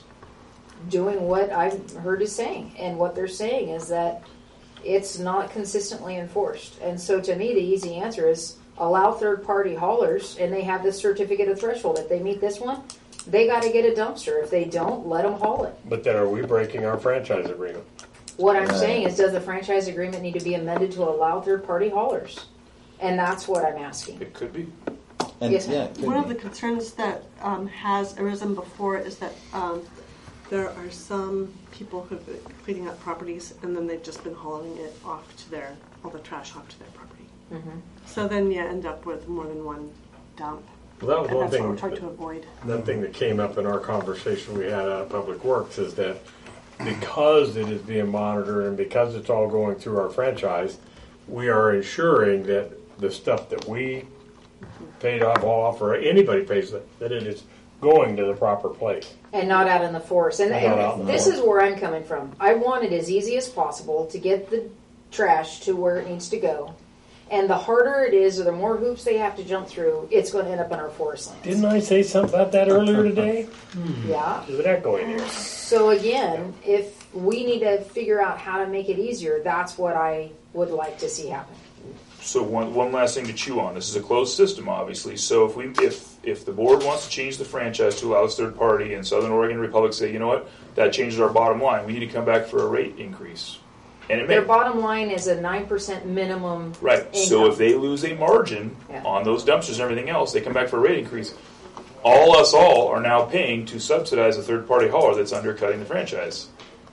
doing what I've heard is saying, and what they're saying is that it's not consistently enforced. And so to me, the easy answer is allow third-party haulers, and they have this certificate of threshold. If they meet this one, they got to get a dumpster. If they don't, let them haul it. But then are we breaking our franchise agreement? What I'm saying is, does the franchise agreement need to be amended to allow third-party haulers? And that's what I'm asking. It could be. And, Yes, yeah, it could One of be. the concerns that has arisen before is that there are some people who've been cleaning up properties and then they've just been hauling it off to all the trash off to their property. Mm-hmm. So then you end up with more than one dump. Well, that was And one that's what we're thing. trying to avoid. One thing that came up in our conversation we had out of Public Works is that because it is being monitored and because it's all going through our franchise, we are ensuring that the stuff that we paid off or anybody pays that it is going to the proper place. And not out in the forest. And, Not out in and the this is where I'm coming from. I want it as easy as possible to get the trash to where it needs to go. And the harder it is, or the more hoops they have to jump through, it's going to end up in our forest lands. Didn't I say something about that earlier today? Yeah. There's an echo in here. So again, if we need to figure out how to make it easier, that's what I would like to see happen. So one last thing to chew on. This is a closed system, obviously. So if the board wants to change the franchise to allow this third party, and Southern Oregon Republic say, you know what, that changes our bottom line. We need to come back for a rate increase, and it may. Their bottom line is a 9% minimum. Right. Income. So if they lose a margin on those dumpsters and everything else, they come back for a rate increase. All are now paying to subsidize a third party hauler that's undercutting the franchise.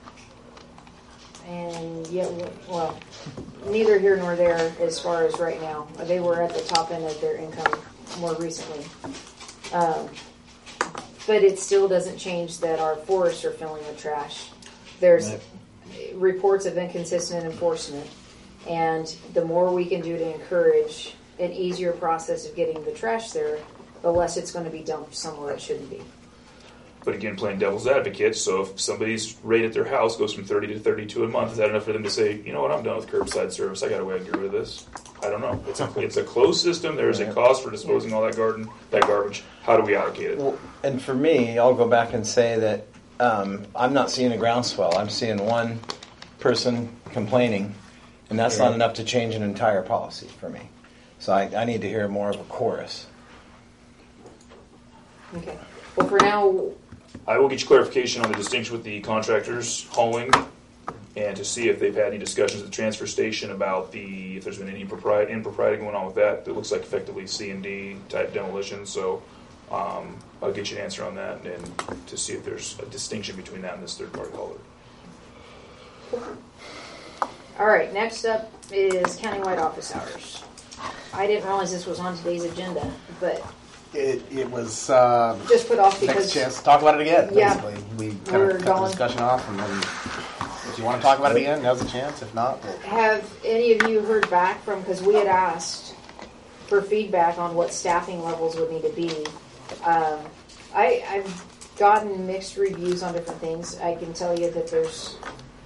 And yet, well, neither here nor there as far as right now. They were at the top end of their income more recently. But it still doesn't change that our forests are filling with trash. There's reports of inconsistent enforcement. And the more we can do to encourage an easier process of getting the trash there, the less it's going to be dumped somewhere it shouldn't be. But again, playing devil's advocate, so if somebody's rate at their house goes from 30 to 32 a month, is that enough for them to say, you know what, I'm done with curbside service, I got a way to get rid of this? I don't know. It's a closed system. There is a cost for disposing all that garbage. How do we allocate it? Well, and for me, I'll go back and say that I'm not seeing a groundswell. I'm seeing one person complaining, and that's not enough to change an entire policy for me. So I need to hear more of a chorus. Okay. Well, for now, I will get you clarification on the distinction with the contractors hauling, and to see if they've had any discussions at the transfer station about if there's been any impropriety going on with that. It looks like effectively C&D type demolition. So I'll get you an answer on that, and to see if there's a distinction between that and this third party hauler. all right, next up is countywide office hours. I didn't realize this was on today's agenda, but It was just put off next because chance to talk about it again. Yeah. Basically, we kind We're of cut the going- discussion off, and then if you want to talk about it again, now's the chance. If not, we'll have any of you heard back from, because we had asked for feedback on what staffing levels would need to be. I've gotten mixed reviews on different things. I can tell you that there's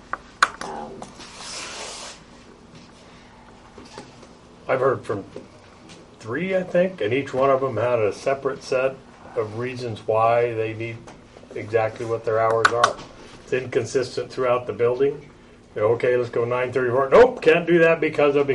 I've heard from 3, I think, and each one of them had a separate set of reasons why they need exactly what their hours are. It's inconsistent throughout the building. You know, okay, let's go 9:34. Nope, can't do that because of.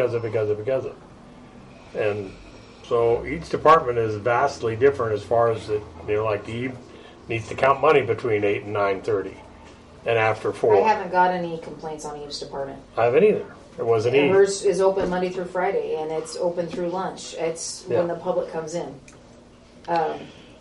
And so each department is vastly different as far as like Eve needs to count money between 8 and 9:30, and after 4. I haven't got any complaints on Eve's department. I haven't either. It wasn't And Eve. hers is open Monday through Friday, and it's open through lunch. It's when Yeah. the public comes in. But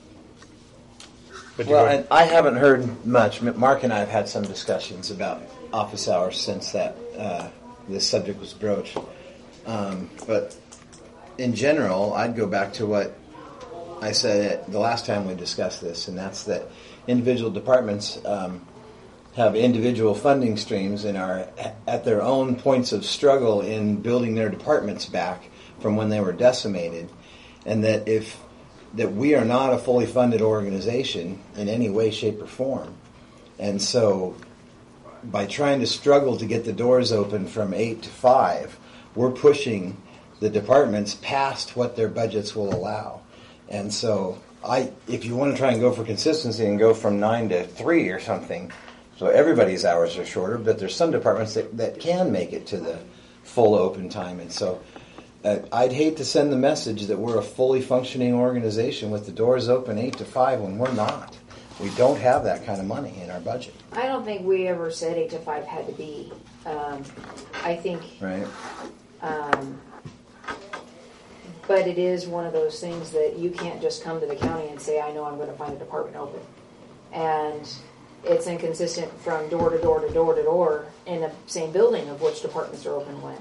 you Well, go- and I haven't heard much. Mark and I have had some discussions about office hours since that this subject was broached. But in general, I'd go back to what I said the last time we discussed this, and that's that individual departments have individual funding streams and are at their own points of struggle in building their departments back from when they were decimated, and that we are not a fully funded organization in any way, shape, or form. And so by trying to struggle to get the doors open from 8 to 5, we're pushing the departments past what their budgets will allow. And so if you want to try and go for consistency and go from 9 to 3 or something, so everybody's hours are shorter, but there's some departments that can make it to the full open time. And so I'd hate to send the message that we're a fully functioning organization with the doors open 8 to 5 when we're not. We don't have that kind of money in our budget. I don't think we ever said 8 to 5 had to be. I think... Right. But it is one of those things that you can't just come to the county and say, I know I'm going to find a department open. And it's inconsistent from door to door to door to door in the same building of which departments are open when.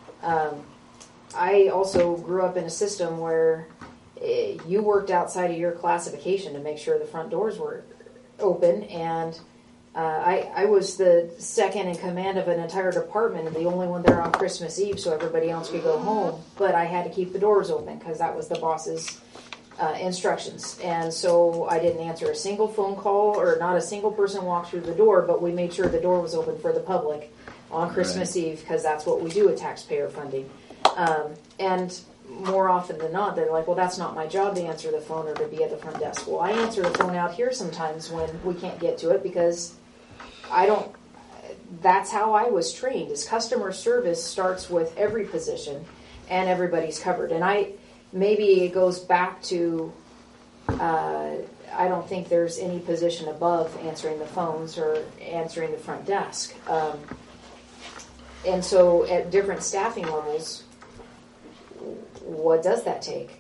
I also grew up in a system where you worked outside of your classification to make sure the front doors were open, and I was the second in command of an entire department and the only one there on Christmas Eve so everybody else could go home, but I had to keep the doors open because that was the boss's instructions. And so I didn't answer a single phone call, or not a single person walked through the door, but we made sure the door was open for the public on Christmas Eve because that's what we do with taxpayer funding. And more often than not, they're like, well, that's not my job to answer the phone or to be at the front desk. Well, I answer the phone out here sometimes when we can't get to it because that's how I was trained, is customer service starts with every position and everybody's covered. And maybe it goes back to, I don't think there's any position above answering the phones or answering the front desk. And so at different staffing levels, what does that take?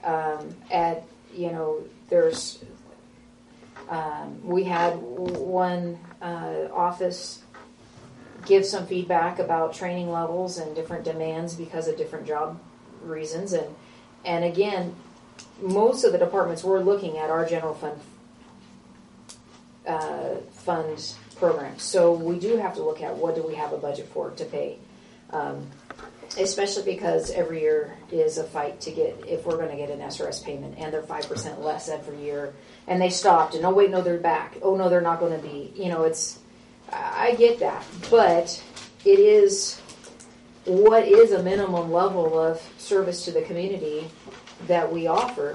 We had one office give some feedback about training levels and different demands because of different job reasons. And again, most of the departments we're looking at are general fund programs. So we do have to look at what do we have a budget for to pay. Especially because every year is a fight to get, if we're going to get an SRS payment, and they're 5% less every year, and they stopped, and oh wait, no, they're back. Oh no, they're not going to be. I get that, but it is, what is a minimum level of service to the community that we offer,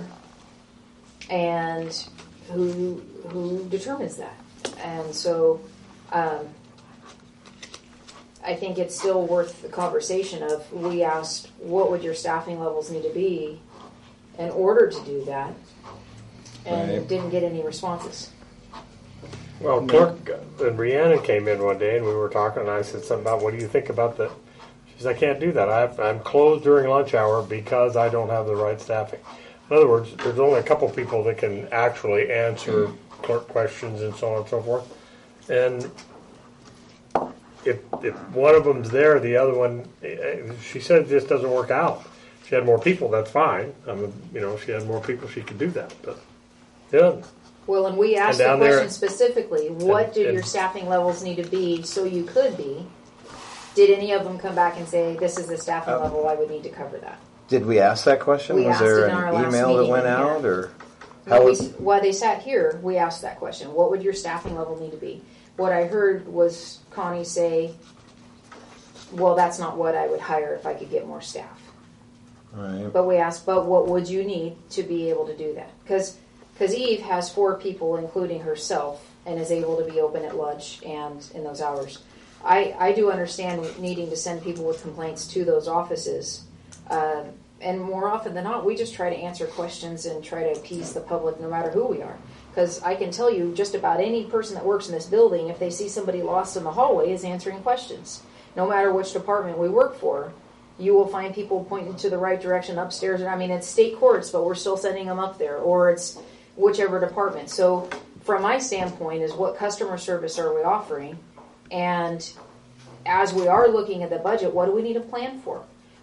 and who determines that? And so, I think it's still worth the conversation of, we asked, what would your staffing levels need to be in order to do that? And didn't get any responses. Well, Clark and Rhiannon came in one day and we were talking, and I said something about, what do you think about that? She said, I can't do that. I'm closed during lunch hour because I don't have the right staffing. In other words, there's only a couple people that can actually answer clerk questions and so on and so forth. And if one of them's there, the other one, she said it just doesn't work out. If she had more people, that's fine. If she had more people, she could do that. But it doesn't. Well, and we asked the question specifically, what do your staffing levels need to be so you could be? Did any of them come back and say, this is the staffing level, I would need to cover that? Did we ask that question? We Was there asked it in our an last email that meeting went in out? here. Or how While they sat here, we asked that question. What would your staffing level need to be? What I heard was Connie say, well, that's not what I would hire if I could get more staff. Right. But we asked, but what would you need to be able to do that? Because Eve has 4 people, including herself, and is able to be open at lunch and in those hours. I do understand needing to send people with complaints to those offices. And more often than not, we just try to answer questions and try to appease the public no matter who we are. Because I can tell you, just about any person that works in this building, if they see somebody lost in the hallway, is answering questions. No matter which department we work for, you will find people pointing to the right direction upstairs. It's state courts, but we're still sending them up there. Or it's whichever department. So from my standpoint is, what customer service are we offering? And as we are looking at the budget, what do we need to plan for?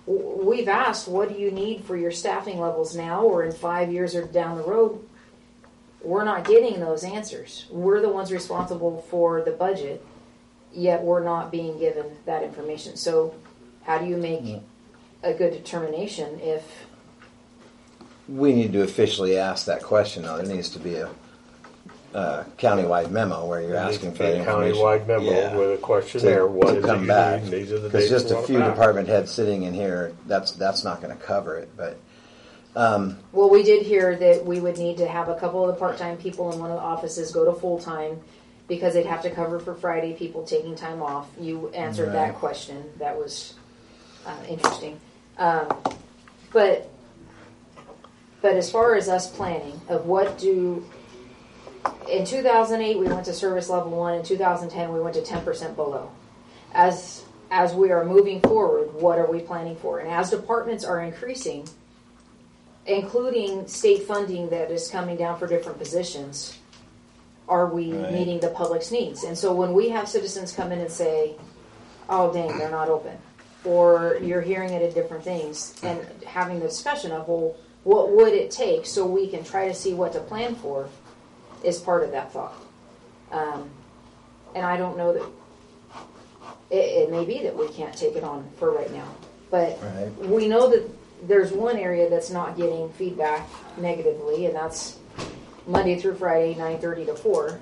we've asked, what do you need for your staffing levels now or in 5 years or down the road? We're not getting those answers. We're the ones responsible for the budget, yet we're not being given that information. So how do you make a good determination if... We need to officially ask that question, though. There needs to be a countywide memo where you're asking for that information. Countywide memo with a questionnaire. What is it you need? These are the Because dates just we a want few back. department heads sitting in here, that's not going to cover it. But Well, we did hear that we would need to have a couple of the part-time people in one of the offices go to full-time because they'd have to cover for Friday people taking time off. You answered that question. That was interesting. But as far as us planning of what do... In 2008, we went to service level 1. In 2010, we went to 10% below. As we are moving forward, what are we planning for? And as departments are increasing, including state funding that is coming down for different positions, are we meeting the public's needs? And so when we have citizens come in and say, oh, dang, they're not open, or you're hearing it at different things, and having the discussion of, well, what would it take so we can try to see what to plan for, is part of that thought. And I don't know that it may be that we can't take it on for right now, but we know that there's one area that's not getting feedback negatively, and that's Monday through Friday, 9:30 to 4.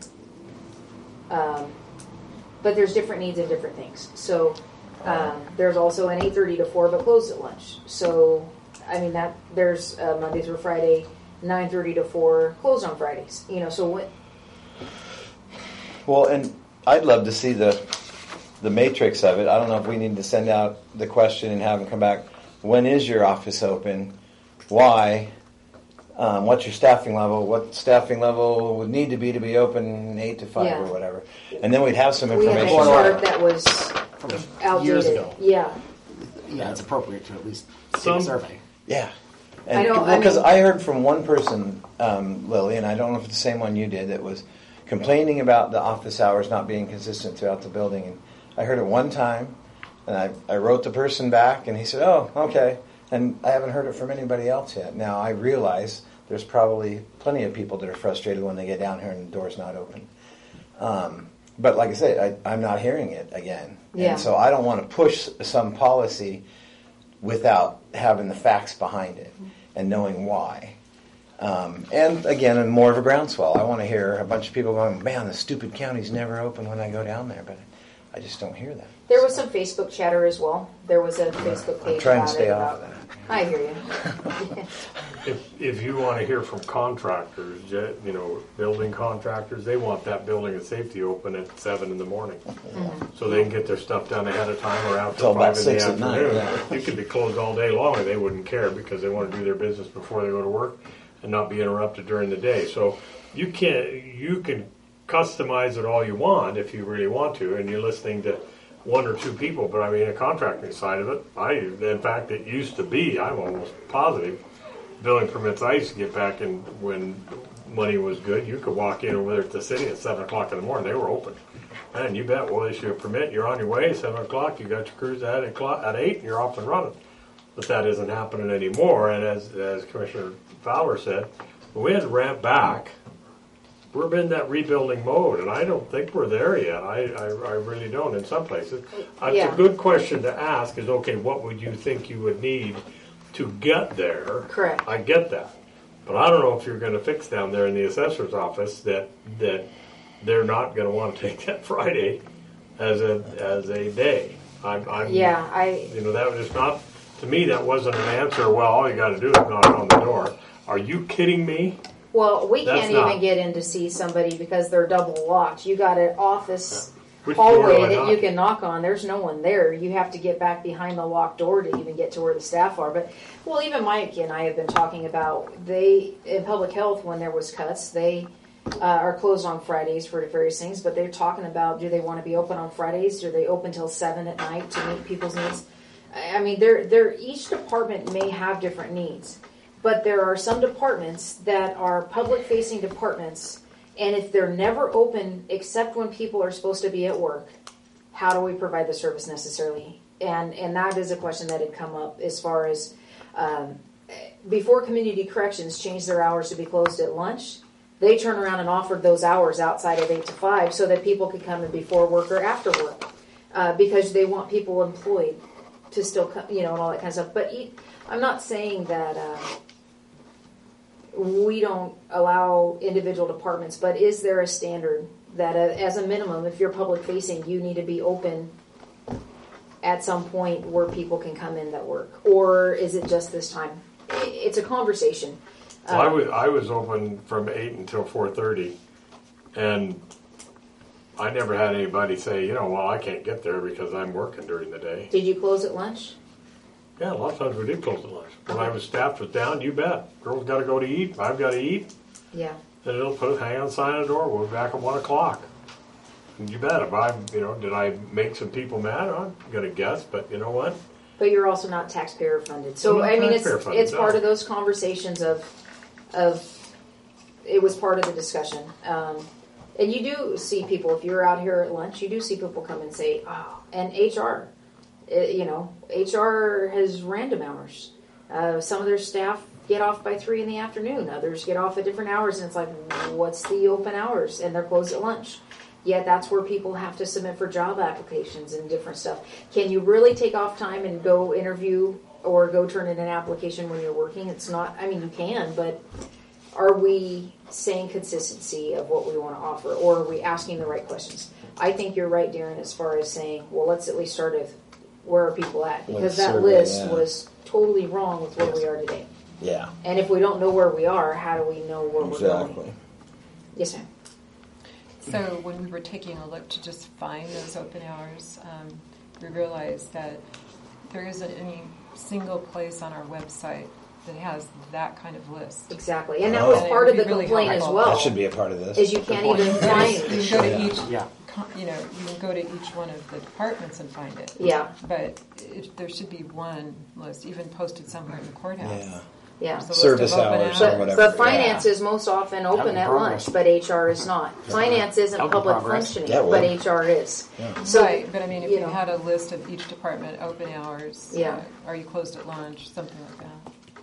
But there's different needs and different things. So there's also an 8:30 to 4, but closed at lunch. So I mean that there's Monday through Friday, 9:30 to 4, closed on Fridays. You know, so what? well, and I'd love to see the matrix of it. I don't know if we need to send out the question and have them come back. When is your office open? Why? What's your staffing level? What staffing level would need to be open 8 to 5 or whatever? And then we'd have some We had a information. chart that was outdated. Years ago. Yeah. Yeah, it's appropriate to at least take a survey. Yeah. I know, I Because mean- I heard from one person, Lily, and I don't know if it's the same one you did, that was complaining about the office hours not being consistent throughout the building. And I heard it one time, and I wrote the person back, and he said, oh, okay. And I haven't heard it from anybody else yet. Now, I realize there's probably plenty of people that are frustrated when they get down here and the door's not open. But like I said, I'm not hearing it again. Yeah. And so I don't want to push some policy without having the facts behind it and knowing why. And again, and more of a groundswell. I want to hear a bunch of people going, man, the stupid county's never open when I go down there. But I just don't hear that. There was some Facebook chatter as well. There was a Facebook page I'm trying about to stay it. off of that. I hear you. If you want to hear from contractors, you know, building contractors, they want that building of safety open at 7 in the morning, so they can get their stuff done ahead of time or out till Till about 5 in the 6 at night, afternoon. You could be closed all day long, and they wouldn't care because they want to do their business before they go to work and not be interrupted during the day. So you can customize it all you want if you really want to, and you're listening to one or two people. But I mean, the contracting side of it, in fact, it used to be, I'm almost positive, building permits I used to get back in when money was good. You could walk in over there at the city at 7 o'clock in the morning. They were open. And you bet, we'll issue a permit. You're on your way, 7 o'clock. You got your crews at 8, and you're off and running. But that isn't happening anymore. And as Commissioner Fowler said, we had to ramp back. We're in that rebuilding mode, and I don't think we're there yet. I really don't in some places. It's a good question to ask is, okay, what would you think you would need to get there? Correct. I get that. But I don't know if you're going to fix down there in the assessor's office that they're not going to want to take that Friday as a day. You know, that was just not, to me, that wasn't an answer. Well, all you got to do is knock on the door. Are you kidding me? Well, we That's can't not- even get in to see somebody because they're double locked. You got an office Which door do hallway I that knock? you can knock on. There's no one there. You have to get back behind the locked door to even get to where the staff are. But, well, even Mike and I have been talking about, in public health, when there was cuts, they are closed on Fridays for various things, but they're talking about, do they want to be open on Fridays? Do they open till 7 at night to meet people's needs? I mean, each department may have different needs. But there are some departments that are public-facing departments, and if they're never open except when people are supposed to be at work, how do we provide the service necessarily and that is a question that had come up as far as before community corrections changed their hours to be closed at lunch, they turn around and offered those hours outside of 8 to 5 so that people could come in before work or after work, because they want people employed to still come, and all that kind of stuff. But I'm not saying that we don't allow individual departments, but is there a standard that as a minimum, if you're public facing, you need to be open at some point where people can come in that work? Or is it just this time? It's a conversation. I was open from 8 until 4:30, and I never had anybody say, well, I can't get there because I'm working during the day. Did you close at lunch? Yeah, a lot of times we did close at lunch. When I was staffed was down, you bet. Girls got to go to eat. I've got to eat. Yeah. And it'll hang on the sign on the door. We'll be back at 1 o'clock. You bet. If did I make some people mad? I'm going to guess, but you know what? But you're also not taxpayer funded. So, it's part of those conversations of it was part of the discussion. And you do see people, if you're out here at lunch, you do see people come and say, oh, and HR, HR has random hours. Some of their staff get off by 3 in the afternoon. Others get off at different hours, and it's like, what's the open hours? And they're closed at lunch. Yet that's where people have to submit for job applications and different stuff. Can you really take off time and go interview or go turn in an application when you're working? It's not, you can, but are we saying consistency of what we want to offer, or are we asking the right questions? I think you're right, Darren, as far as saying, well, let's at least start with where are people at? Because that list was totally wrong with where we are today. Yeah. And if we don't know where we are, how do we know where we're going? Yes, ma'am. So when we were taking a look to just find those open hours, we realized that there isn't any single place on our website that has that kind of list. Exactly, and that was part of the really complaint helpful. as well. That should be a part of this. Is you can't even find. You can go to each, Yeah. you can go to each one of the departments and find it. Yeah. But there should be one list, even posted somewhere in the courthouse. Yeah. Yeah. There's a list Service of open hours or whatever. But finance is most often open Yeah, at progress. lunch, but HR is not. Finance isn't Help public progress. functioning, Yeah, well. but HR is. Yeah. So, Right, but if you you know. had a list of each department, open hours, Yeah. are you closed at lunch, something like that.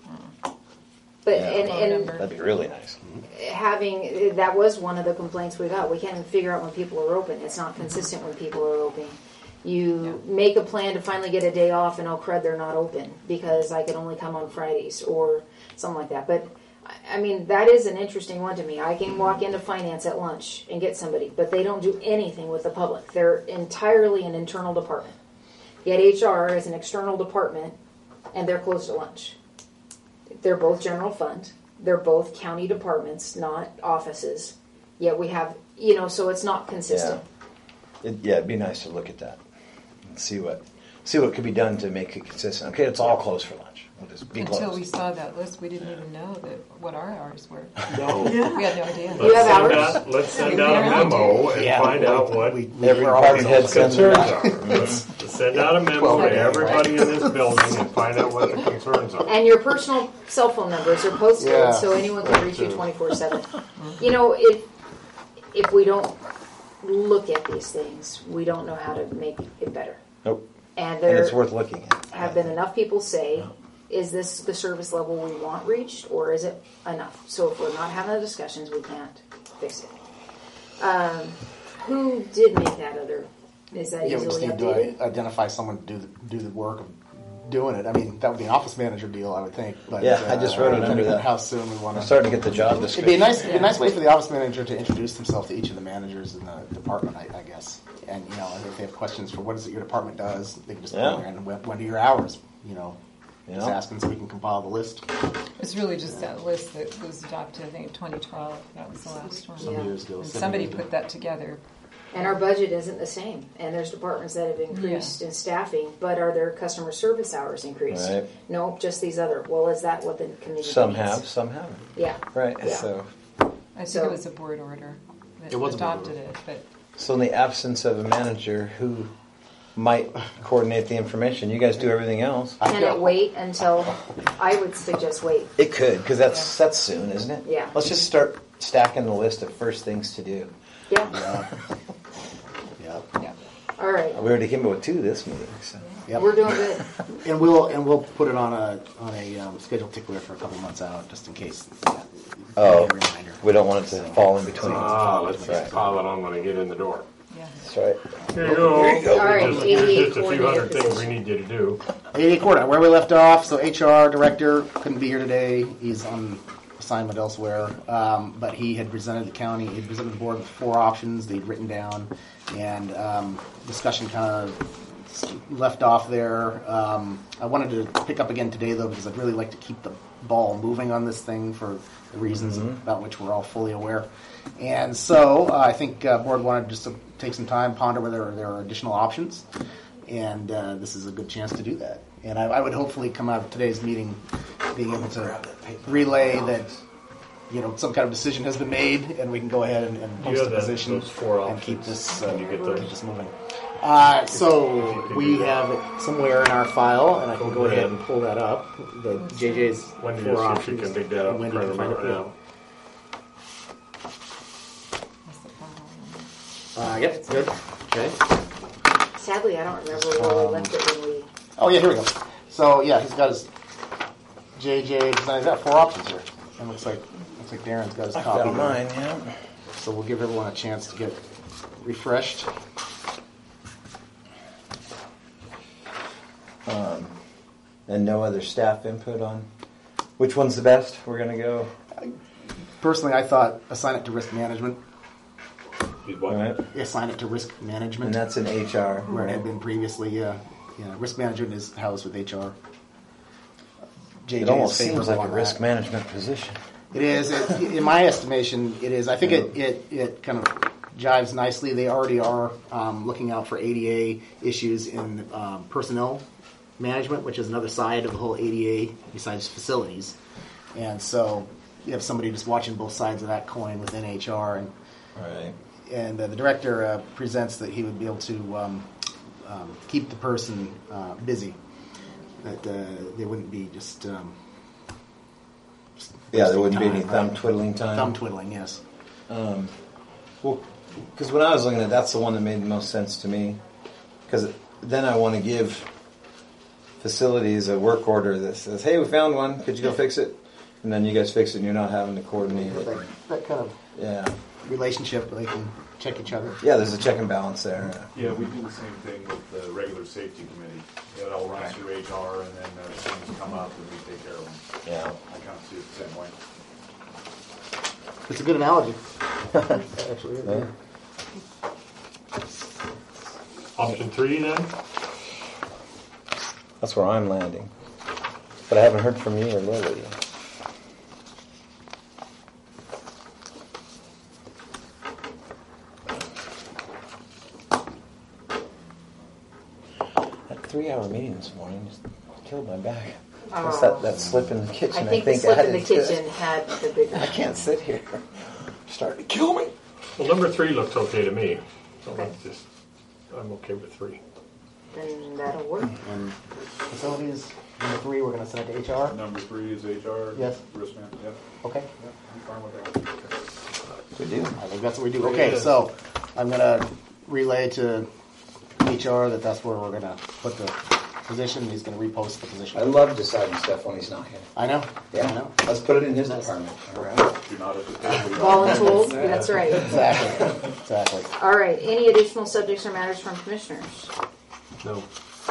But Yeah. Phone and number. That'd be really nice. having that was one of the complaints we got. We can't even figure out when people are open. It's not consistent when people are open. You make a plan to finally get a day off, and oh crud, they're not open because I can only come on Fridays or something like that. But I mean, that is an interesting one to me. I can walk into finance at lunch and get somebody, but they don't do anything with the public. They're entirely an internal department. Yet HR is an external department, and they're closed at lunch. They're both general fund. They're both county departments, not offices. Yet we have, so it's not consistent. It'd be nice to look at that and see what could be done to make it consistent. Okay, it's all closed for lunch. We'll just be Until closed. we saw that list, we didn't even know what our hours were. No. We had no idea. You have hours? Let's send out a memo and find out what Every department head sends concerns them out. are. Let's send out a memo to everybody in this building and find out what the concerns are. And your personal cell phone numbers are posted, Yeah. so anyone can reach you 24/7. If we don't look at these things, we don't know how to make it better. Nope. And And there it's worth looking at. have been enough people say, is this the service level we want reached, or is it enough? So if we're not having the discussions, we can't fix it. Who did make that other? Is that Yeah, we just easily need updated? to identify someone to do the work of doing it. I mean, that would be an office manager deal, I would think. But, Yeah, I just wrote it depending under on that. how soon we want I'm to. starting to get the job It'd description. be a nice way for the office manager to introduce himself to each of the managers in the department, I guess. And if they have questions for what is it your department does, they can just put in there, and when are your hours? Just ask them so we can compile the list. It's really just that list that was adopted, I think, in 2012. That was the last one. Some years ago. And 7 somebody years ago. put that together. And our budget isn't the same. And there's departments that have increased in staffing, but are their customer service hours increased? Right. No, just these other. Well, is that what the community Some needs? have, some haven't. Yeah. Right. Yeah. So I think So- it was a board order that It was a board adopted order. it, but in the absence of a manager who might coordinate the information, you guys do everything else. Can it wait until, I would suggest wait. It could, because that's soon, isn't it? Yeah. Let's just start stacking the list of first things to do. Yeah. Yeah. yeah. All right. We already came up with 2 this meeting. So. Yep. We're doing good. And we'll put it on a schedule tickler for a couple months out, just in case. Oh, Get a reminder. we don't want it to fall in between. Let's Right. pile it on when I get in the door. Yeah. That's right. Here you go. There you go. All right, Just 88 a few hundred coordinated things we position. need you to do. 88 coordinate, where we left off. So HR director couldn't be here today. He's on assignment elsewhere. But he had presented the county, he had presented the board with 4 options they'd written down, and discussion kind of left off there. I wanted to pick up again today, though, because I'd really like to keep the ball moving on this thing for the reasons about which we're all fully aware. And so I think board wanted just to take some time, ponder whether there are additional options, and this is a good chance to do that. And I would hopefully come out of today's meeting being able to relay that some kind of decision has been made, and we can go ahead and You post have the position those 4 and options. keep this Can you get those? keep this moving. So we have it somewhere in our file, and I can go ahead and pull that up. The JJ's Wendy, 4 just see if you options. can dig that up. Wendy Try to can find remember it. it now. That's the problem. Yep, good. Okay. Sadly, I don't remember where we left it when we. Oh yeah, here we go. So yeah, he's got his JJ. He's got 4 options here. And looks like Darren's got his I copy. found here. mine, yeah. So we'll give everyone a chance to get refreshed. And no other staff input on which one's the best? We're going to go. Personally, I thought assign it to risk management. All right. Assign it to risk management. And that's in HR. where it had been previously. Yeah. Risk management is housed with HR. JJ It almost is seems favorable like a on risk that. management position. It is. In my estimation, it is. I think it kind of jives nicely. They already are looking out for ADA issues in personnel management, which is another side of the whole ADA besides facilities. And so you have somebody just watching both sides of that coin within HR. Right. And the director presents that he would be able to keep the person busy. That they wouldn't be just Yeah, there wouldn't be time, any thumb right? twiddling time. Thumb twiddling, yes. Well, because when I was looking at it, that's the one that made the most sense to me. Because then I want to give facilities a work order that says, hey, we found one, could you go fix it? And then you guys fix it and you're not having to coordinate it. That kind of Yeah. relationship, they can check each other. Yeah, there's a check and balance there. Yeah, we do the same thing with the regular safety committee. It all runs through HR, and then things come up, and we take care of them. Yeah. I kind of see it the same way. It's a good analogy. Actually, yeah. Option 3 then? That's where I'm landing. But I haven't heard from you or Lily. That 3-hour meeting this morning just killed my back. Plus that slip in the kitchen. I think the slip in the added to it. kitchen had the bigger. I can't sit here. Starting to kill me. Well, number 3 looks okay to me. So Okay. let's just, I'm okay with 3. Then that'll work. And facilities, number 3, we're going to send it to HR. Number 3 is HR. Yes. Risk man, yep. Okay. Yep, I'm fine with that. We do. I think that's what we do. Okay, so I'm going to relay to HR that that's where we're going to put the position. He's going to repost the position. I love deciding stuff when he's not here. I know. Yeah. I know. Let's put it in his department. All right. You're not at the table. Voluntold, that's right. Exactly. Exactly. All right, any additional subjects or matters from commissioners? No.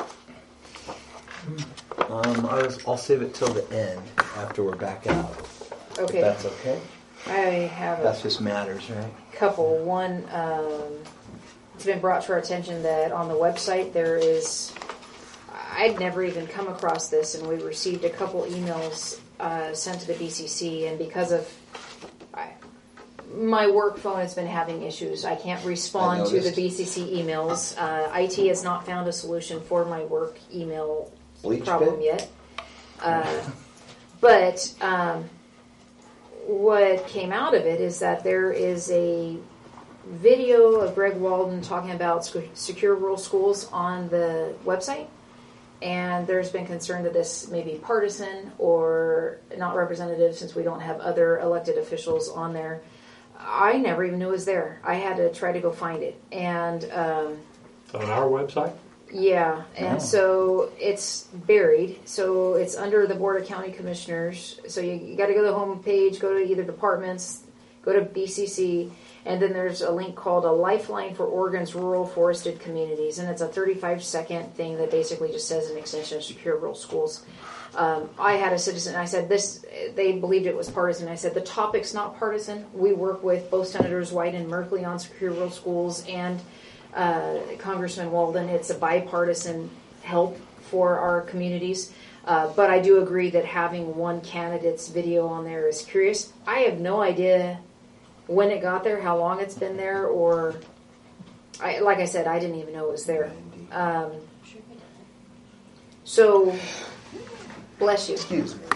I'll save it till the end after we're back out. Okay, If that's okay. I have That's a just matters, right? couple. One, it's been brought to our attention that on the website there is, I'd never even come across this, and we received a couple emails sent to the BCC, and because of my work phone has been having issues, I can't respond to the BCC emails. IT has not found a solution for my work email Bleach problem bit? yet. But what came out of it is that there is a video of Greg Walden talking about secure rural schools on the website. And there's been concern that this may be partisan or not representative since we don't have other elected officials on there. I never even knew it was there. I had to try to go find it. And On our website? Yeah, and so it's buried. So it's under the Board of County Commissioners. So you got to go to the home page, go to either departments, go to BCC, and then there's a link called A Lifeline for Oregon's Rural Forested Communities. And it's a 35-second thing that basically just says an extension of secure rural schools. I had a citizen, I said this, they believed it was partisan. I said, the topic's not partisan. We work with both Senators White and Merkley on secure rural schools and Congressman Walden. It's a bipartisan help for our communities. But I do agree that having one candidate's video on there is curious. I have no idea when it got there, how long it's been there, or like I said, I didn't even know it was there. So, bless you. Excuse me.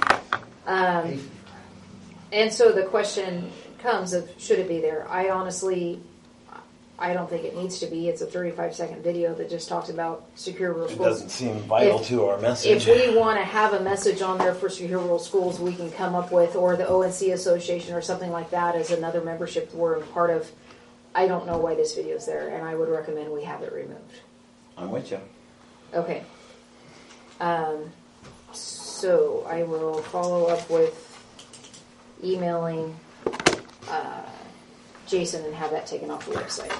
And so the question comes of, should it be there? I don't think it needs to be. It's a 35-second video that just talks about secure rural It schools. doesn't seem vital to our message. If we want to have a message on there for secure rural schools, we can come up with, or the ONC Association or something like that as another membership we're a part of. I don't know why this video is there, and I would recommend we have it removed. I'm with you. Okay. So I will follow up with emailing Jason and have that taken off the website.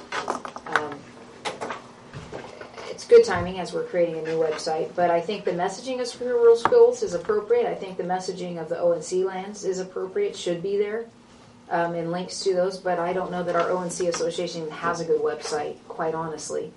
It's good timing as we're creating a new website, but I think the messaging of secure rural schools is appropriate. I think the messaging of the ONC lands is appropriate, should be there, and links to those, but I don't know that our ONC Association has a good website, quite honestly.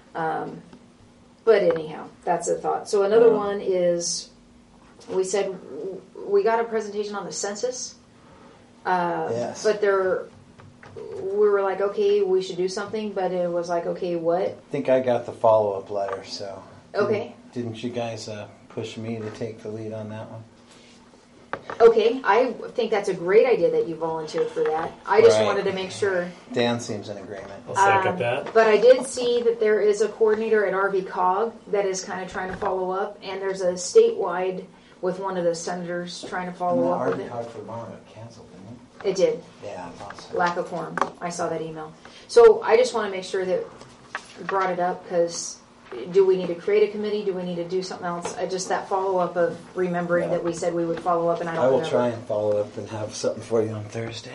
But anyhow, that's a thought. So another one is, we said we got a presentation on the census. Yes. But we were like, okay, we should do something, but it was like, okay, what? I think I got the follow-up letter, so. Okay. Didn't you guys push me to take the lead on that one? Okay, I think that's a great idea that you volunteered for that. I just Right. wanted to make sure. Dan seems in agreement. I'll second that. But I did see that there is a coordinator at RVCOG that is kind of trying to follow up, and there's a statewide with one of the senators trying to follow up with it. Card for Vermont got canceled, didn't It did. it? Yeah, I thought so. Lack of quorum. I saw that email. So I just want to make sure that we brought it up, because do we need to create a committee? Do we need to do something else? Just that follow-up of remembering that we said we would follow up, and I don't I will remember. try and follow up and have something for you on Thursday.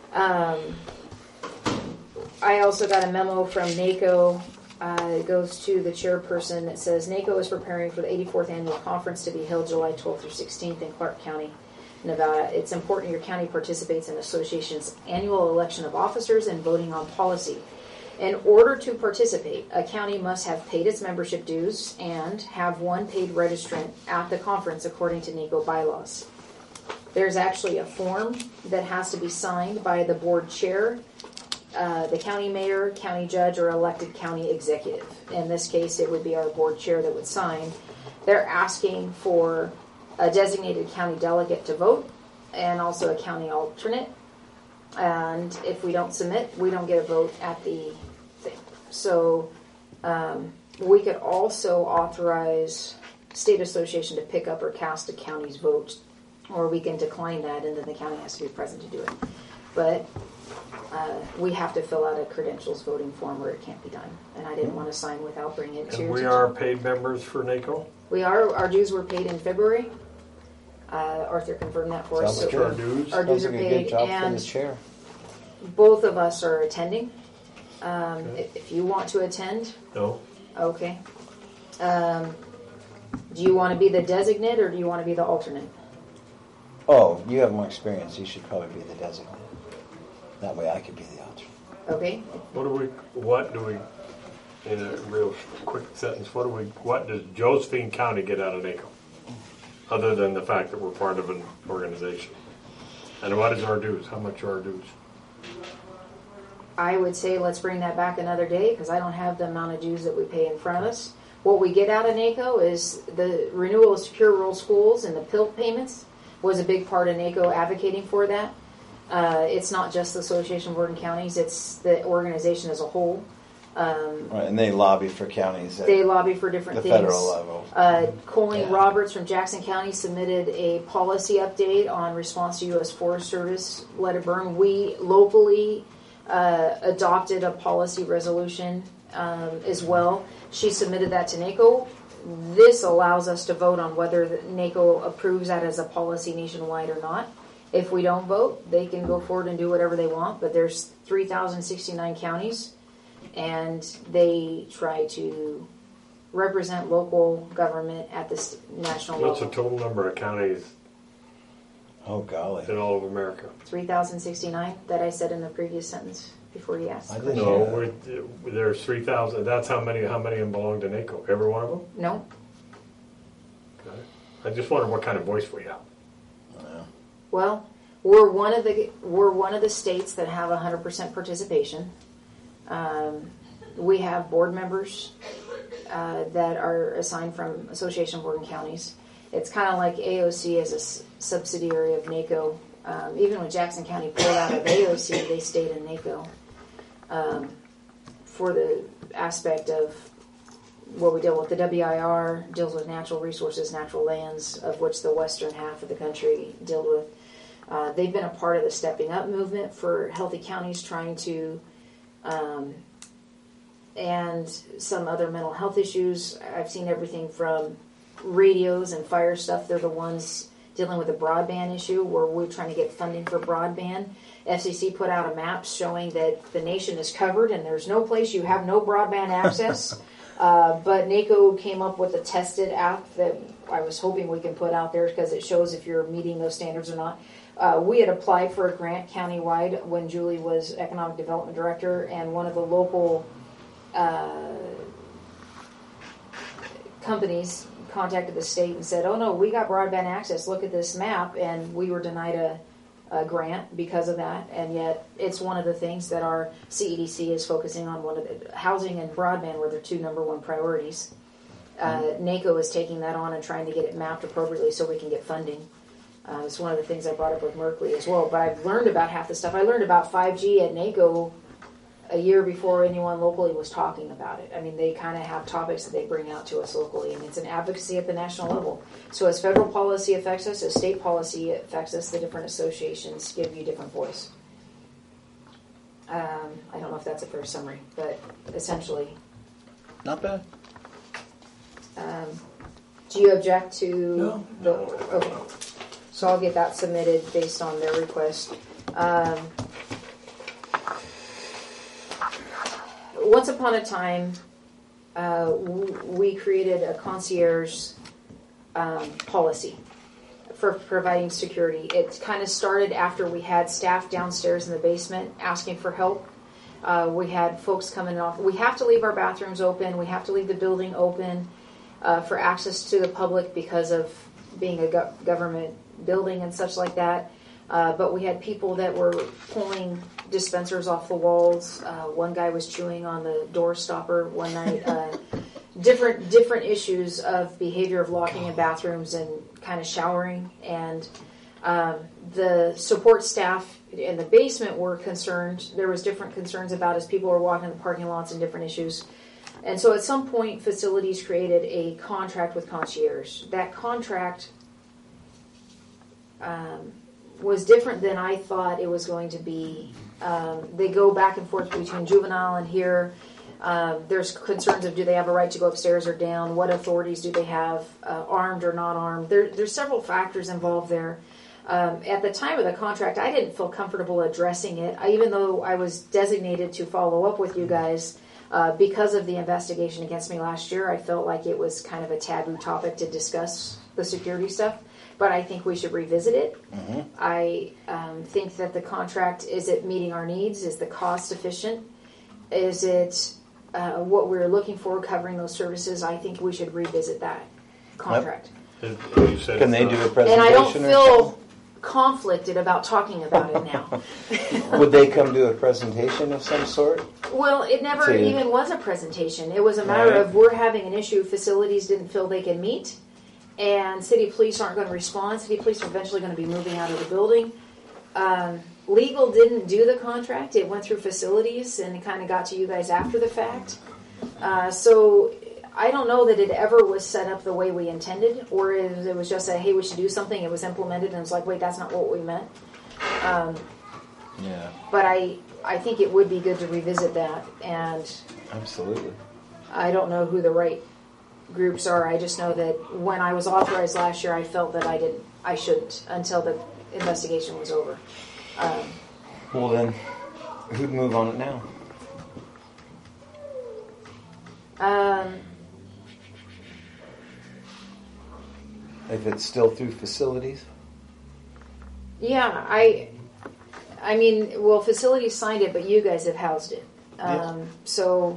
I also got a memo from NACO. It goes to the chairperson that says, NACO is preparing for the 84th annual conference to be held July 12th through 16th in Clark County, Nevada. It's important your county participates in the association's annual election of officers and voting on policy. In order to participate, a county must have paid its membership dues and have one paid registrant at the conference according to NACO bylaws. There's actually a form that has to be signed by the board chair, the county mayor, county judge, or elected county executive. In this case, it would be our board chair that would sign. They're asking for a designated county delegate to vote and also a county alternate. And if we don't submit, we don't get a vote at the thing. So we could also authorize state association to pick up or cast a county's vote, or we can decline that, and then the county has to be present to do it. But we have to fill out a credentials voting form, or it can't be done. And I didn't want to sign without bringing it to And your we attention. are paid members for NACO? We are. Our dues were paid in February. Arthur confirmed that for us. Sounds So Our dues? our dues are Sounds like a good paid, job for and the chair. both of us are attending. If you want to attend, No. okay. Do you want to be the designate, or do you want to be the alternate? Oh, you have more experience. You should probably be the designate. That way I could be the alternate. Okay. What do we, in a real quick sentence, what does Josephine County get out of NACO? Other than the fact that we're part of an organization. And what is our dues? How much are our dues? I would say let's bring that back another day, because I don't have the amount of dues that we pay in front of us. What we get out of NACO is the renewal of secure rural schools, and the PILT payments was a big part of NACO advocating for that. It's not just the Association of Oregon Counties, it's the organization as a whole. Right, and they lobby for counties at They lobby for different the things. federal level. Colleen Yeah. Roberts from Jackson County submitted a policy update on response to U.S. Forest Service let it burn. We locally adopted a policy resolution as well. She submitted that to NACO. This allows us to vote on whether NACO approves that as a policy nationwide or not. If we don't vote, they can go forward and do whatever they want, but there's 3,069 counties, and they try to represent local government at the national What's the level. total number of counties Oh, golly. in all of America? 3,069 that I said in the previous sentence before you asked. I didn't No, hear there's 3,000. That's how many belong to NACO? Every one of them? No. Okay. I just wonder what kind of voice we have. Well, we're one of the states that have 100% participation. We have board members that are assigned from Association of Oregon Counties. It's kind of like AOC as a subsidiary of NACO. Even when Jackson County pulled out of AOC, they stayed in NACO for the aspect of what we deal with. The WIR deals with natural resources, natural lands, of which the western half of the country dealt with. They've been a part of the Stepping Up movement for healthy counties trying to, and some other mental health issues. I've seen everything from radios and fire stuff. They're the ones dealing with the broadband issue where we're trying to get funding for broadband. FCC put out a map showing that the nation is covered and there's no place you have no broadband access. But NACO came up with a tested app that I was hoping we can put out there because it shows if you're meeting those standards or not. We had applied for a grant countywide when Julie was Economic Development Director, and one of the local companies contacted the state and said, oh no, we got broadband access, look at this map, and we were denied a grant because of that, and yet it's one of the things that our CEDC is focusing on. One of the housing and broadband were their two number one priorities. NACO is taking that on and trying to get it mapped appropriately so we can get funding. It's one of the things I brought up with Merkley as well, but I've learned about half the stuff. I learned about 5G at NACO a year before anyone locally was talking about it. I mean, they kind of have topics that they bring out to us locally, and it's an advocacy at the national level. So as federal policy affects us, as state policy affects us, the different associations give you different voice. I don't know if that's a fair summary, but essentially. Not bad. Do you object to No. Okay. So I'll get that submitted based on their request. Once upon a time, we created a concierge policy for providing security. It kind of started after we had staff downstairs in the basement asking for help. We had folks coming off. We have to leave our bathrooms open. We have to leave the building open for access to the public because of being a government building and such like that. But we had people that were pulling dispensers off the walls. One guy was chewing on the door stopper one night. Different issues of behavior of locking in bathrooms and kind of showering. And the support staff in the basement were concerned. There was different concerns about as people were walking in the parking lots and different issues. And so at some point, facilities created a contract with concierge. That contract was different than I thought it was going to be. They go back and forth between juvenile and here. There's concerns of do they have a right to go upstairs or down? What authorities do they have, armed or not armed? There's several factors involved there. At the time of the contract, I didn't feel comfortable addressing it, even though I was designated to follow up with you guys. Because of the investigation against me last year, I felt like it was kind of a taboo topic to discuss the security stuff. But I think we should revisit it. Mm-hmm. I think that the contract, is it meeting our needs? Is the cost efficient? Is it what we're looking for, covering those services? I think we should revisit that contract. Yep. Can they do a presentation? And I don't feel conflicted about talking about it now. Would they come to a presentation of some sort? Well, it never even was a presentation. It was a matter of we're having an issue. Facilities didn't feel they can meet. And city police aren't going to respond. City police are eventually going to be moving out of the building. Legal didn't do the contract. It went through facilities and it kind of got to you guys after the fact. So I don't know that it ever was set up the way we intended, or it was just a, hey, we should do something. It was implemented and it's like, wait, that's not what we meant. Yeah. But I think it would be good to revisit that. And Absolutely. I don't know who the right groups are. I just know that when I was authorized last year, I felt that I shouldn't until the investigation was over. Well then, who'd move on it now? If it's still through facilities? Yeah, I mean, well, facilities signed it, but you guys have housed it. So,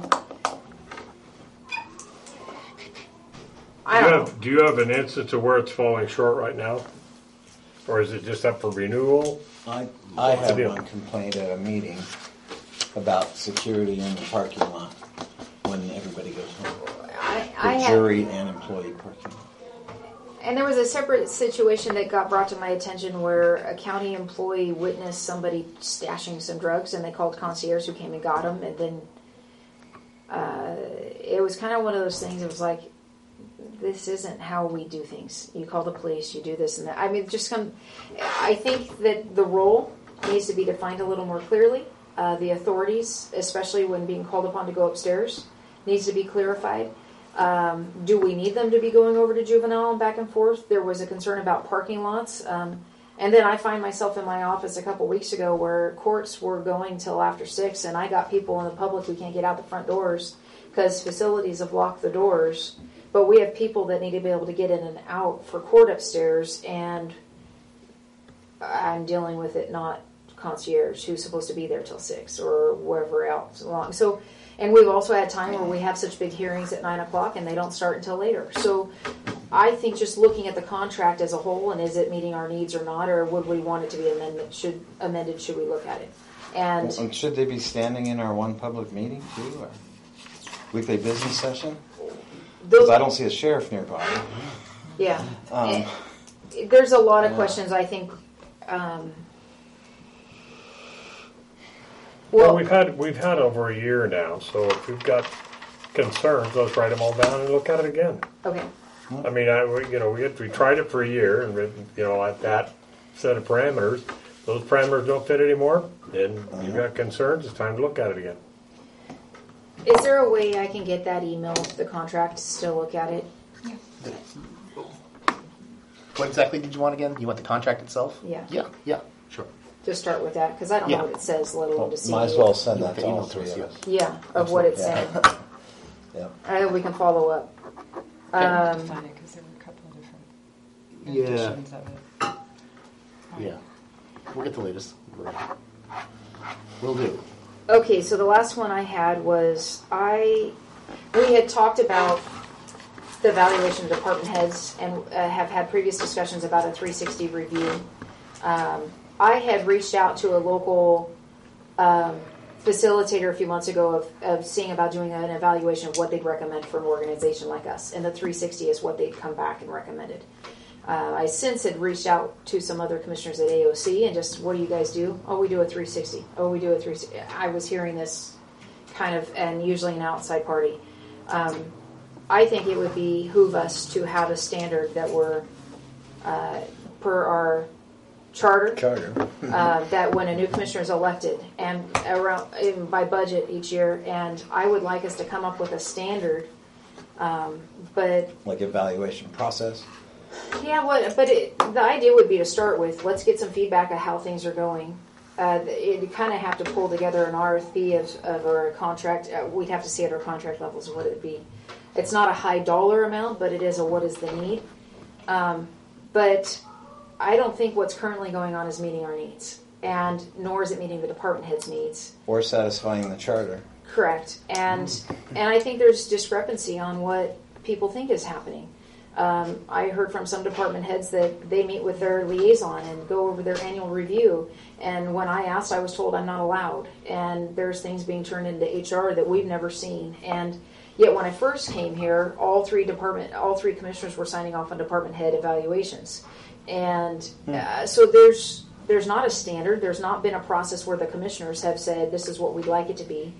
I don't know. Do you have an instance of where it's falling short right now? Or is it just up for renewal? I had one complaint at a meeting about security in the parking lot when everybody goes home. Jury and employee parking lot. And there was a separate situation that got brought to my attention where a county employee witnessed somebody stashing some drugs, and they called concierge who came and got them. And then it was kind of one of those things. It was like, this isn't how we do things. You call the police, you do this and that. I mean, I think that the role needs to be defined a little more clearly. The authorities, especially when being called upon to go upstairs, needs to be clarified. Do we need them to be going over to juvenile and back and forth? There was a concern about parking lots. And then I find myself in my office a couple weeks ago where courts were going till after 6, and I got people in the public who can't get out the front doors because facilities have locked the doors. But we have people that need to be able to get in and out for court upstairs, and I'm dealing with it, not concierge who's supposed to be there till 6 or wherever else along. So, and we've also had time where we have such big hearings at 9 o'clock and they don't start until later. So I think just looking at the contract as a whole, and is it meeting our needs or not, or would we want it to be amended, should we look at it? And should they be standing in our one public meeting too, or weekly business session? Because I don't see a sheriff nearby. Yeah. There's a lot of questions, I think. Well, we've had over a year now, so if we've got concerns, let's write them all down and look at it again. Okay. I mean, we tried it for a year, and at that set of parameters, those parameters don't fit anymore. Then you've got concerns. It's time to look at it again. Is there a way I can get that email, the contract, to still look at it? Yeah. What exactly did you want again? You want the contract itself? Yeah. Yeah, sure. Just start with that, because I don't know what it says, let alone to see. Might as well send that to all three of us. Yeah, of what it's saying. Yeah. I hope we can follow up. Because there were a couple of different editions of it. Yeah. We'll get the latest. We'll do. Okay, so the last one I had was we had talked about the evaluation of department heads and have had previous discussions about a 360 review. I had reached out to a local facilitator a few months ago of seeing about doing an evaluation of what they'd recommend for an organization like us, and the 360 is what they'd come back and recommended. I since had reached out to some other commissioners at AOC and just, what do you guys do? Oh, we do a 360. Oh, we do a 360. I was hearing this kind of, and usually an outside party. I think it would behoove us to have a standard that we're, per our charter. That when a new commissioner is elected and by budget each year, and I would like us to come up with a standard, but like evaluation process. Yeah, the idea would be to start with, let's get some feedback of how things are going. You kind of have to pull together an RFP of our contract. We'd have to see at our contract levels what it would be. It's not a high dollar amount, but it is what is the need. But I don't think what's currently going on is meeting our needs, and nor is it meeting the department head's needs. Or satisfying the charter. Correct. And I think there's discrepancy on what people think is happening. I heard from some department heads that they meet with their liaison and go over their annual review. And when I asked, I was told I'm not allowed. And there's things being turned into HR that we've never seen. And yet when I first came here, all three commissioners were signing off on department head evaluations. And so there's not a standard. There's not been a process where the commissioners have said this is what we'd like it to be.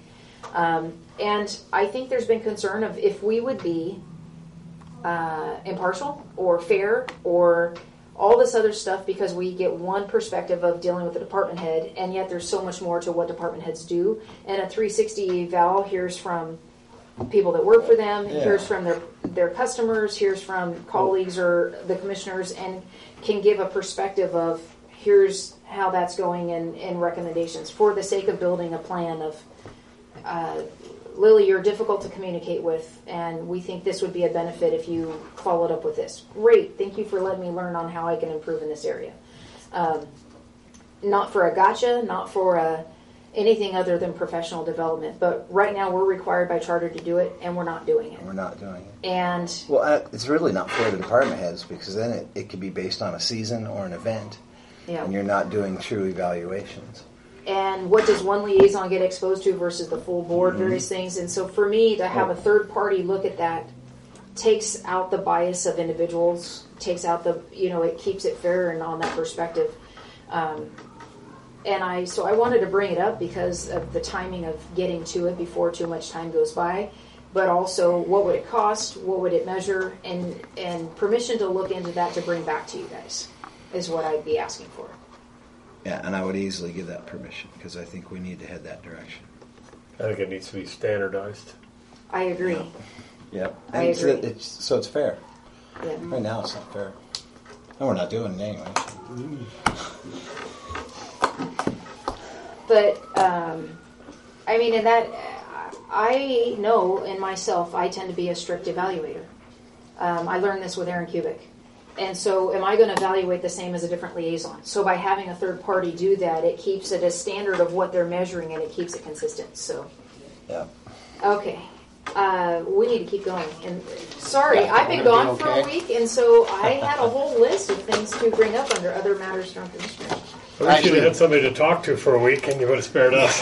And I think there's been concern of if we would be impartial or fair or all this other stuff because we get one perspective of dealing with the department head, and yet there's so much more to what department heads do. And a 360 eval hears from people that work for them, hears from their customers, hears from colleagues or the commissioners, and can give a perspective of here's how that's going and recommendations for the sake of building a plan of Lily, you're difficult to communicate with, and we think this would be a benefit if you followed up with this. Great, thank you for letting me learn on how I can improve in this area. Not for a gotcha, not for anything other than professional development, but right now we're required by charter to do it, and we're not doing it. We're not doing it. And it's really not fair to department heads, because then it could be based on a season or an event, and you're not doing true evaluations. And what does one liaison get exposed to versus the full board, various things. And so for me to have a third party look at that takes out the bias of individuals, takes out it keeps it fair and on that perspective. And I wanted to bring it up because of the timing of getting to it before too much time goes by, but also what would it cost, what would it measure, and permission to look into that to bring back to you guys is what I'd be asking for. Yeah, and I would easily give that permission because I think we need to head that direction. I think it needs to be standardized. I agree. Yep. I agree. So it's fair. Yeah. Right now it's not fair. And we're not doing it anyway. But, and that, I know in myself, I tend to be a strict evaluator. I learned this with Aaron Kubik. And so am I going to evaluate the same as a different liaison? So by having a third party do that, it keeps it a standard of what they're measuring and it keeps it consistent. So, yeah. Okay. We need to keep going. And sorry, I've been gone for a week, and so I had a whole list of things to bring up under other matters from commissioners. We should have had somebody to talk to for a week, and you would have spared us.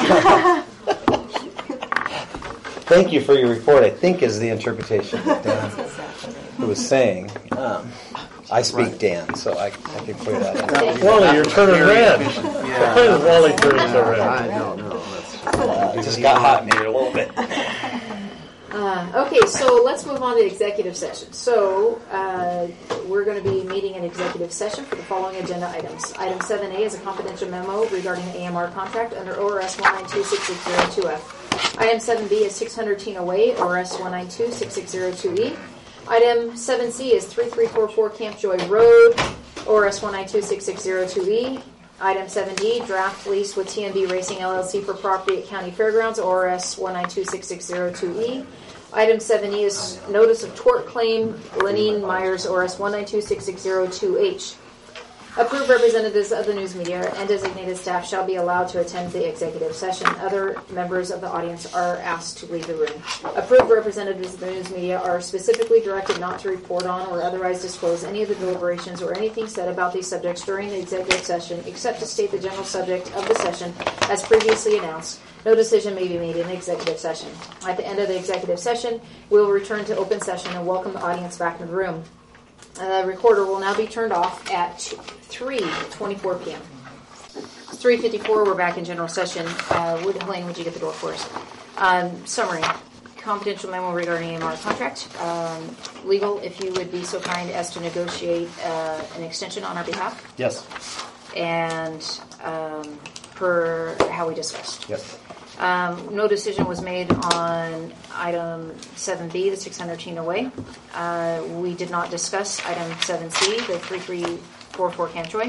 Thank you for your report, I think is the interpretation that Dan was saying. I speak Dan, so I can clear that up. Wally, you're turning red. Why is Wally turning so red? I don't know. It just got hot in here a little bit. Okay, so let's move on to executive session. So we're going to be meeting in executive session for the following agenda items. Item 7A is a confidential memo regarding the AMR contract under ORS 1926602F. Item 7B is 600 Tino Way, ORS 1926602E. Item 7C is 3344 Camp Joy Road, ORS 1926602E. Item 7D, draft lease with TNB Racing LLC for property at County Fairgrounds, ORS 1926602E. Item 7E is notice of tort claim, Lenine Myers, ORS 1926602H. Approved representatives of the news media and designated staff shall be allowed to attend the executive session. Other members of the audience are asked to leave the room. Approved representatives of the news media are specifically directed not to report on or otherwise disclose any of the deliberations or anything said about these subjects during the executive session, except to state the general subject of the session as previously announced. No decision may be made in executive session. At the end of the executive session, we will return to open session and welcome the audience back in the room. The recorder will now be turned off at 3:24 p.m. It's 3:54. We're back in general session. Helene, would you get the door for us? Summary. Confidential memo regarding AMR contract. Legal, if you would be so kind as to negotiate an extension on our behalf. Yes. And per how we discussed. Yes. No decision was made on item 7B, the 600 Tino Way. We did not discuss item 7C, the 3344 Camp Joy.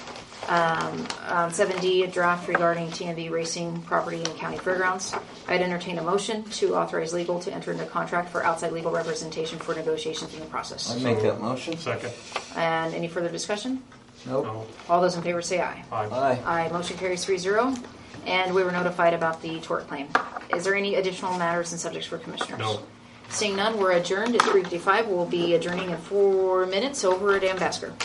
7D, a draft regarding TNV Racing property in County Fairgrounds. I'd entertain a motion to authorize legal to enter into contract for outside legal representation for negotiations in the process. I'd make that motion. Second. And any further discussion? Nope. No. All those in favor say aye. Aye. Aye. Motion carries 3-0. And we were notified about the tort claim. Is there any additional matters and subjects for commissioners? No. Seeing none, we're adjourned at 3:55. We'll be adjourning in 4 minutes over at Ambassador.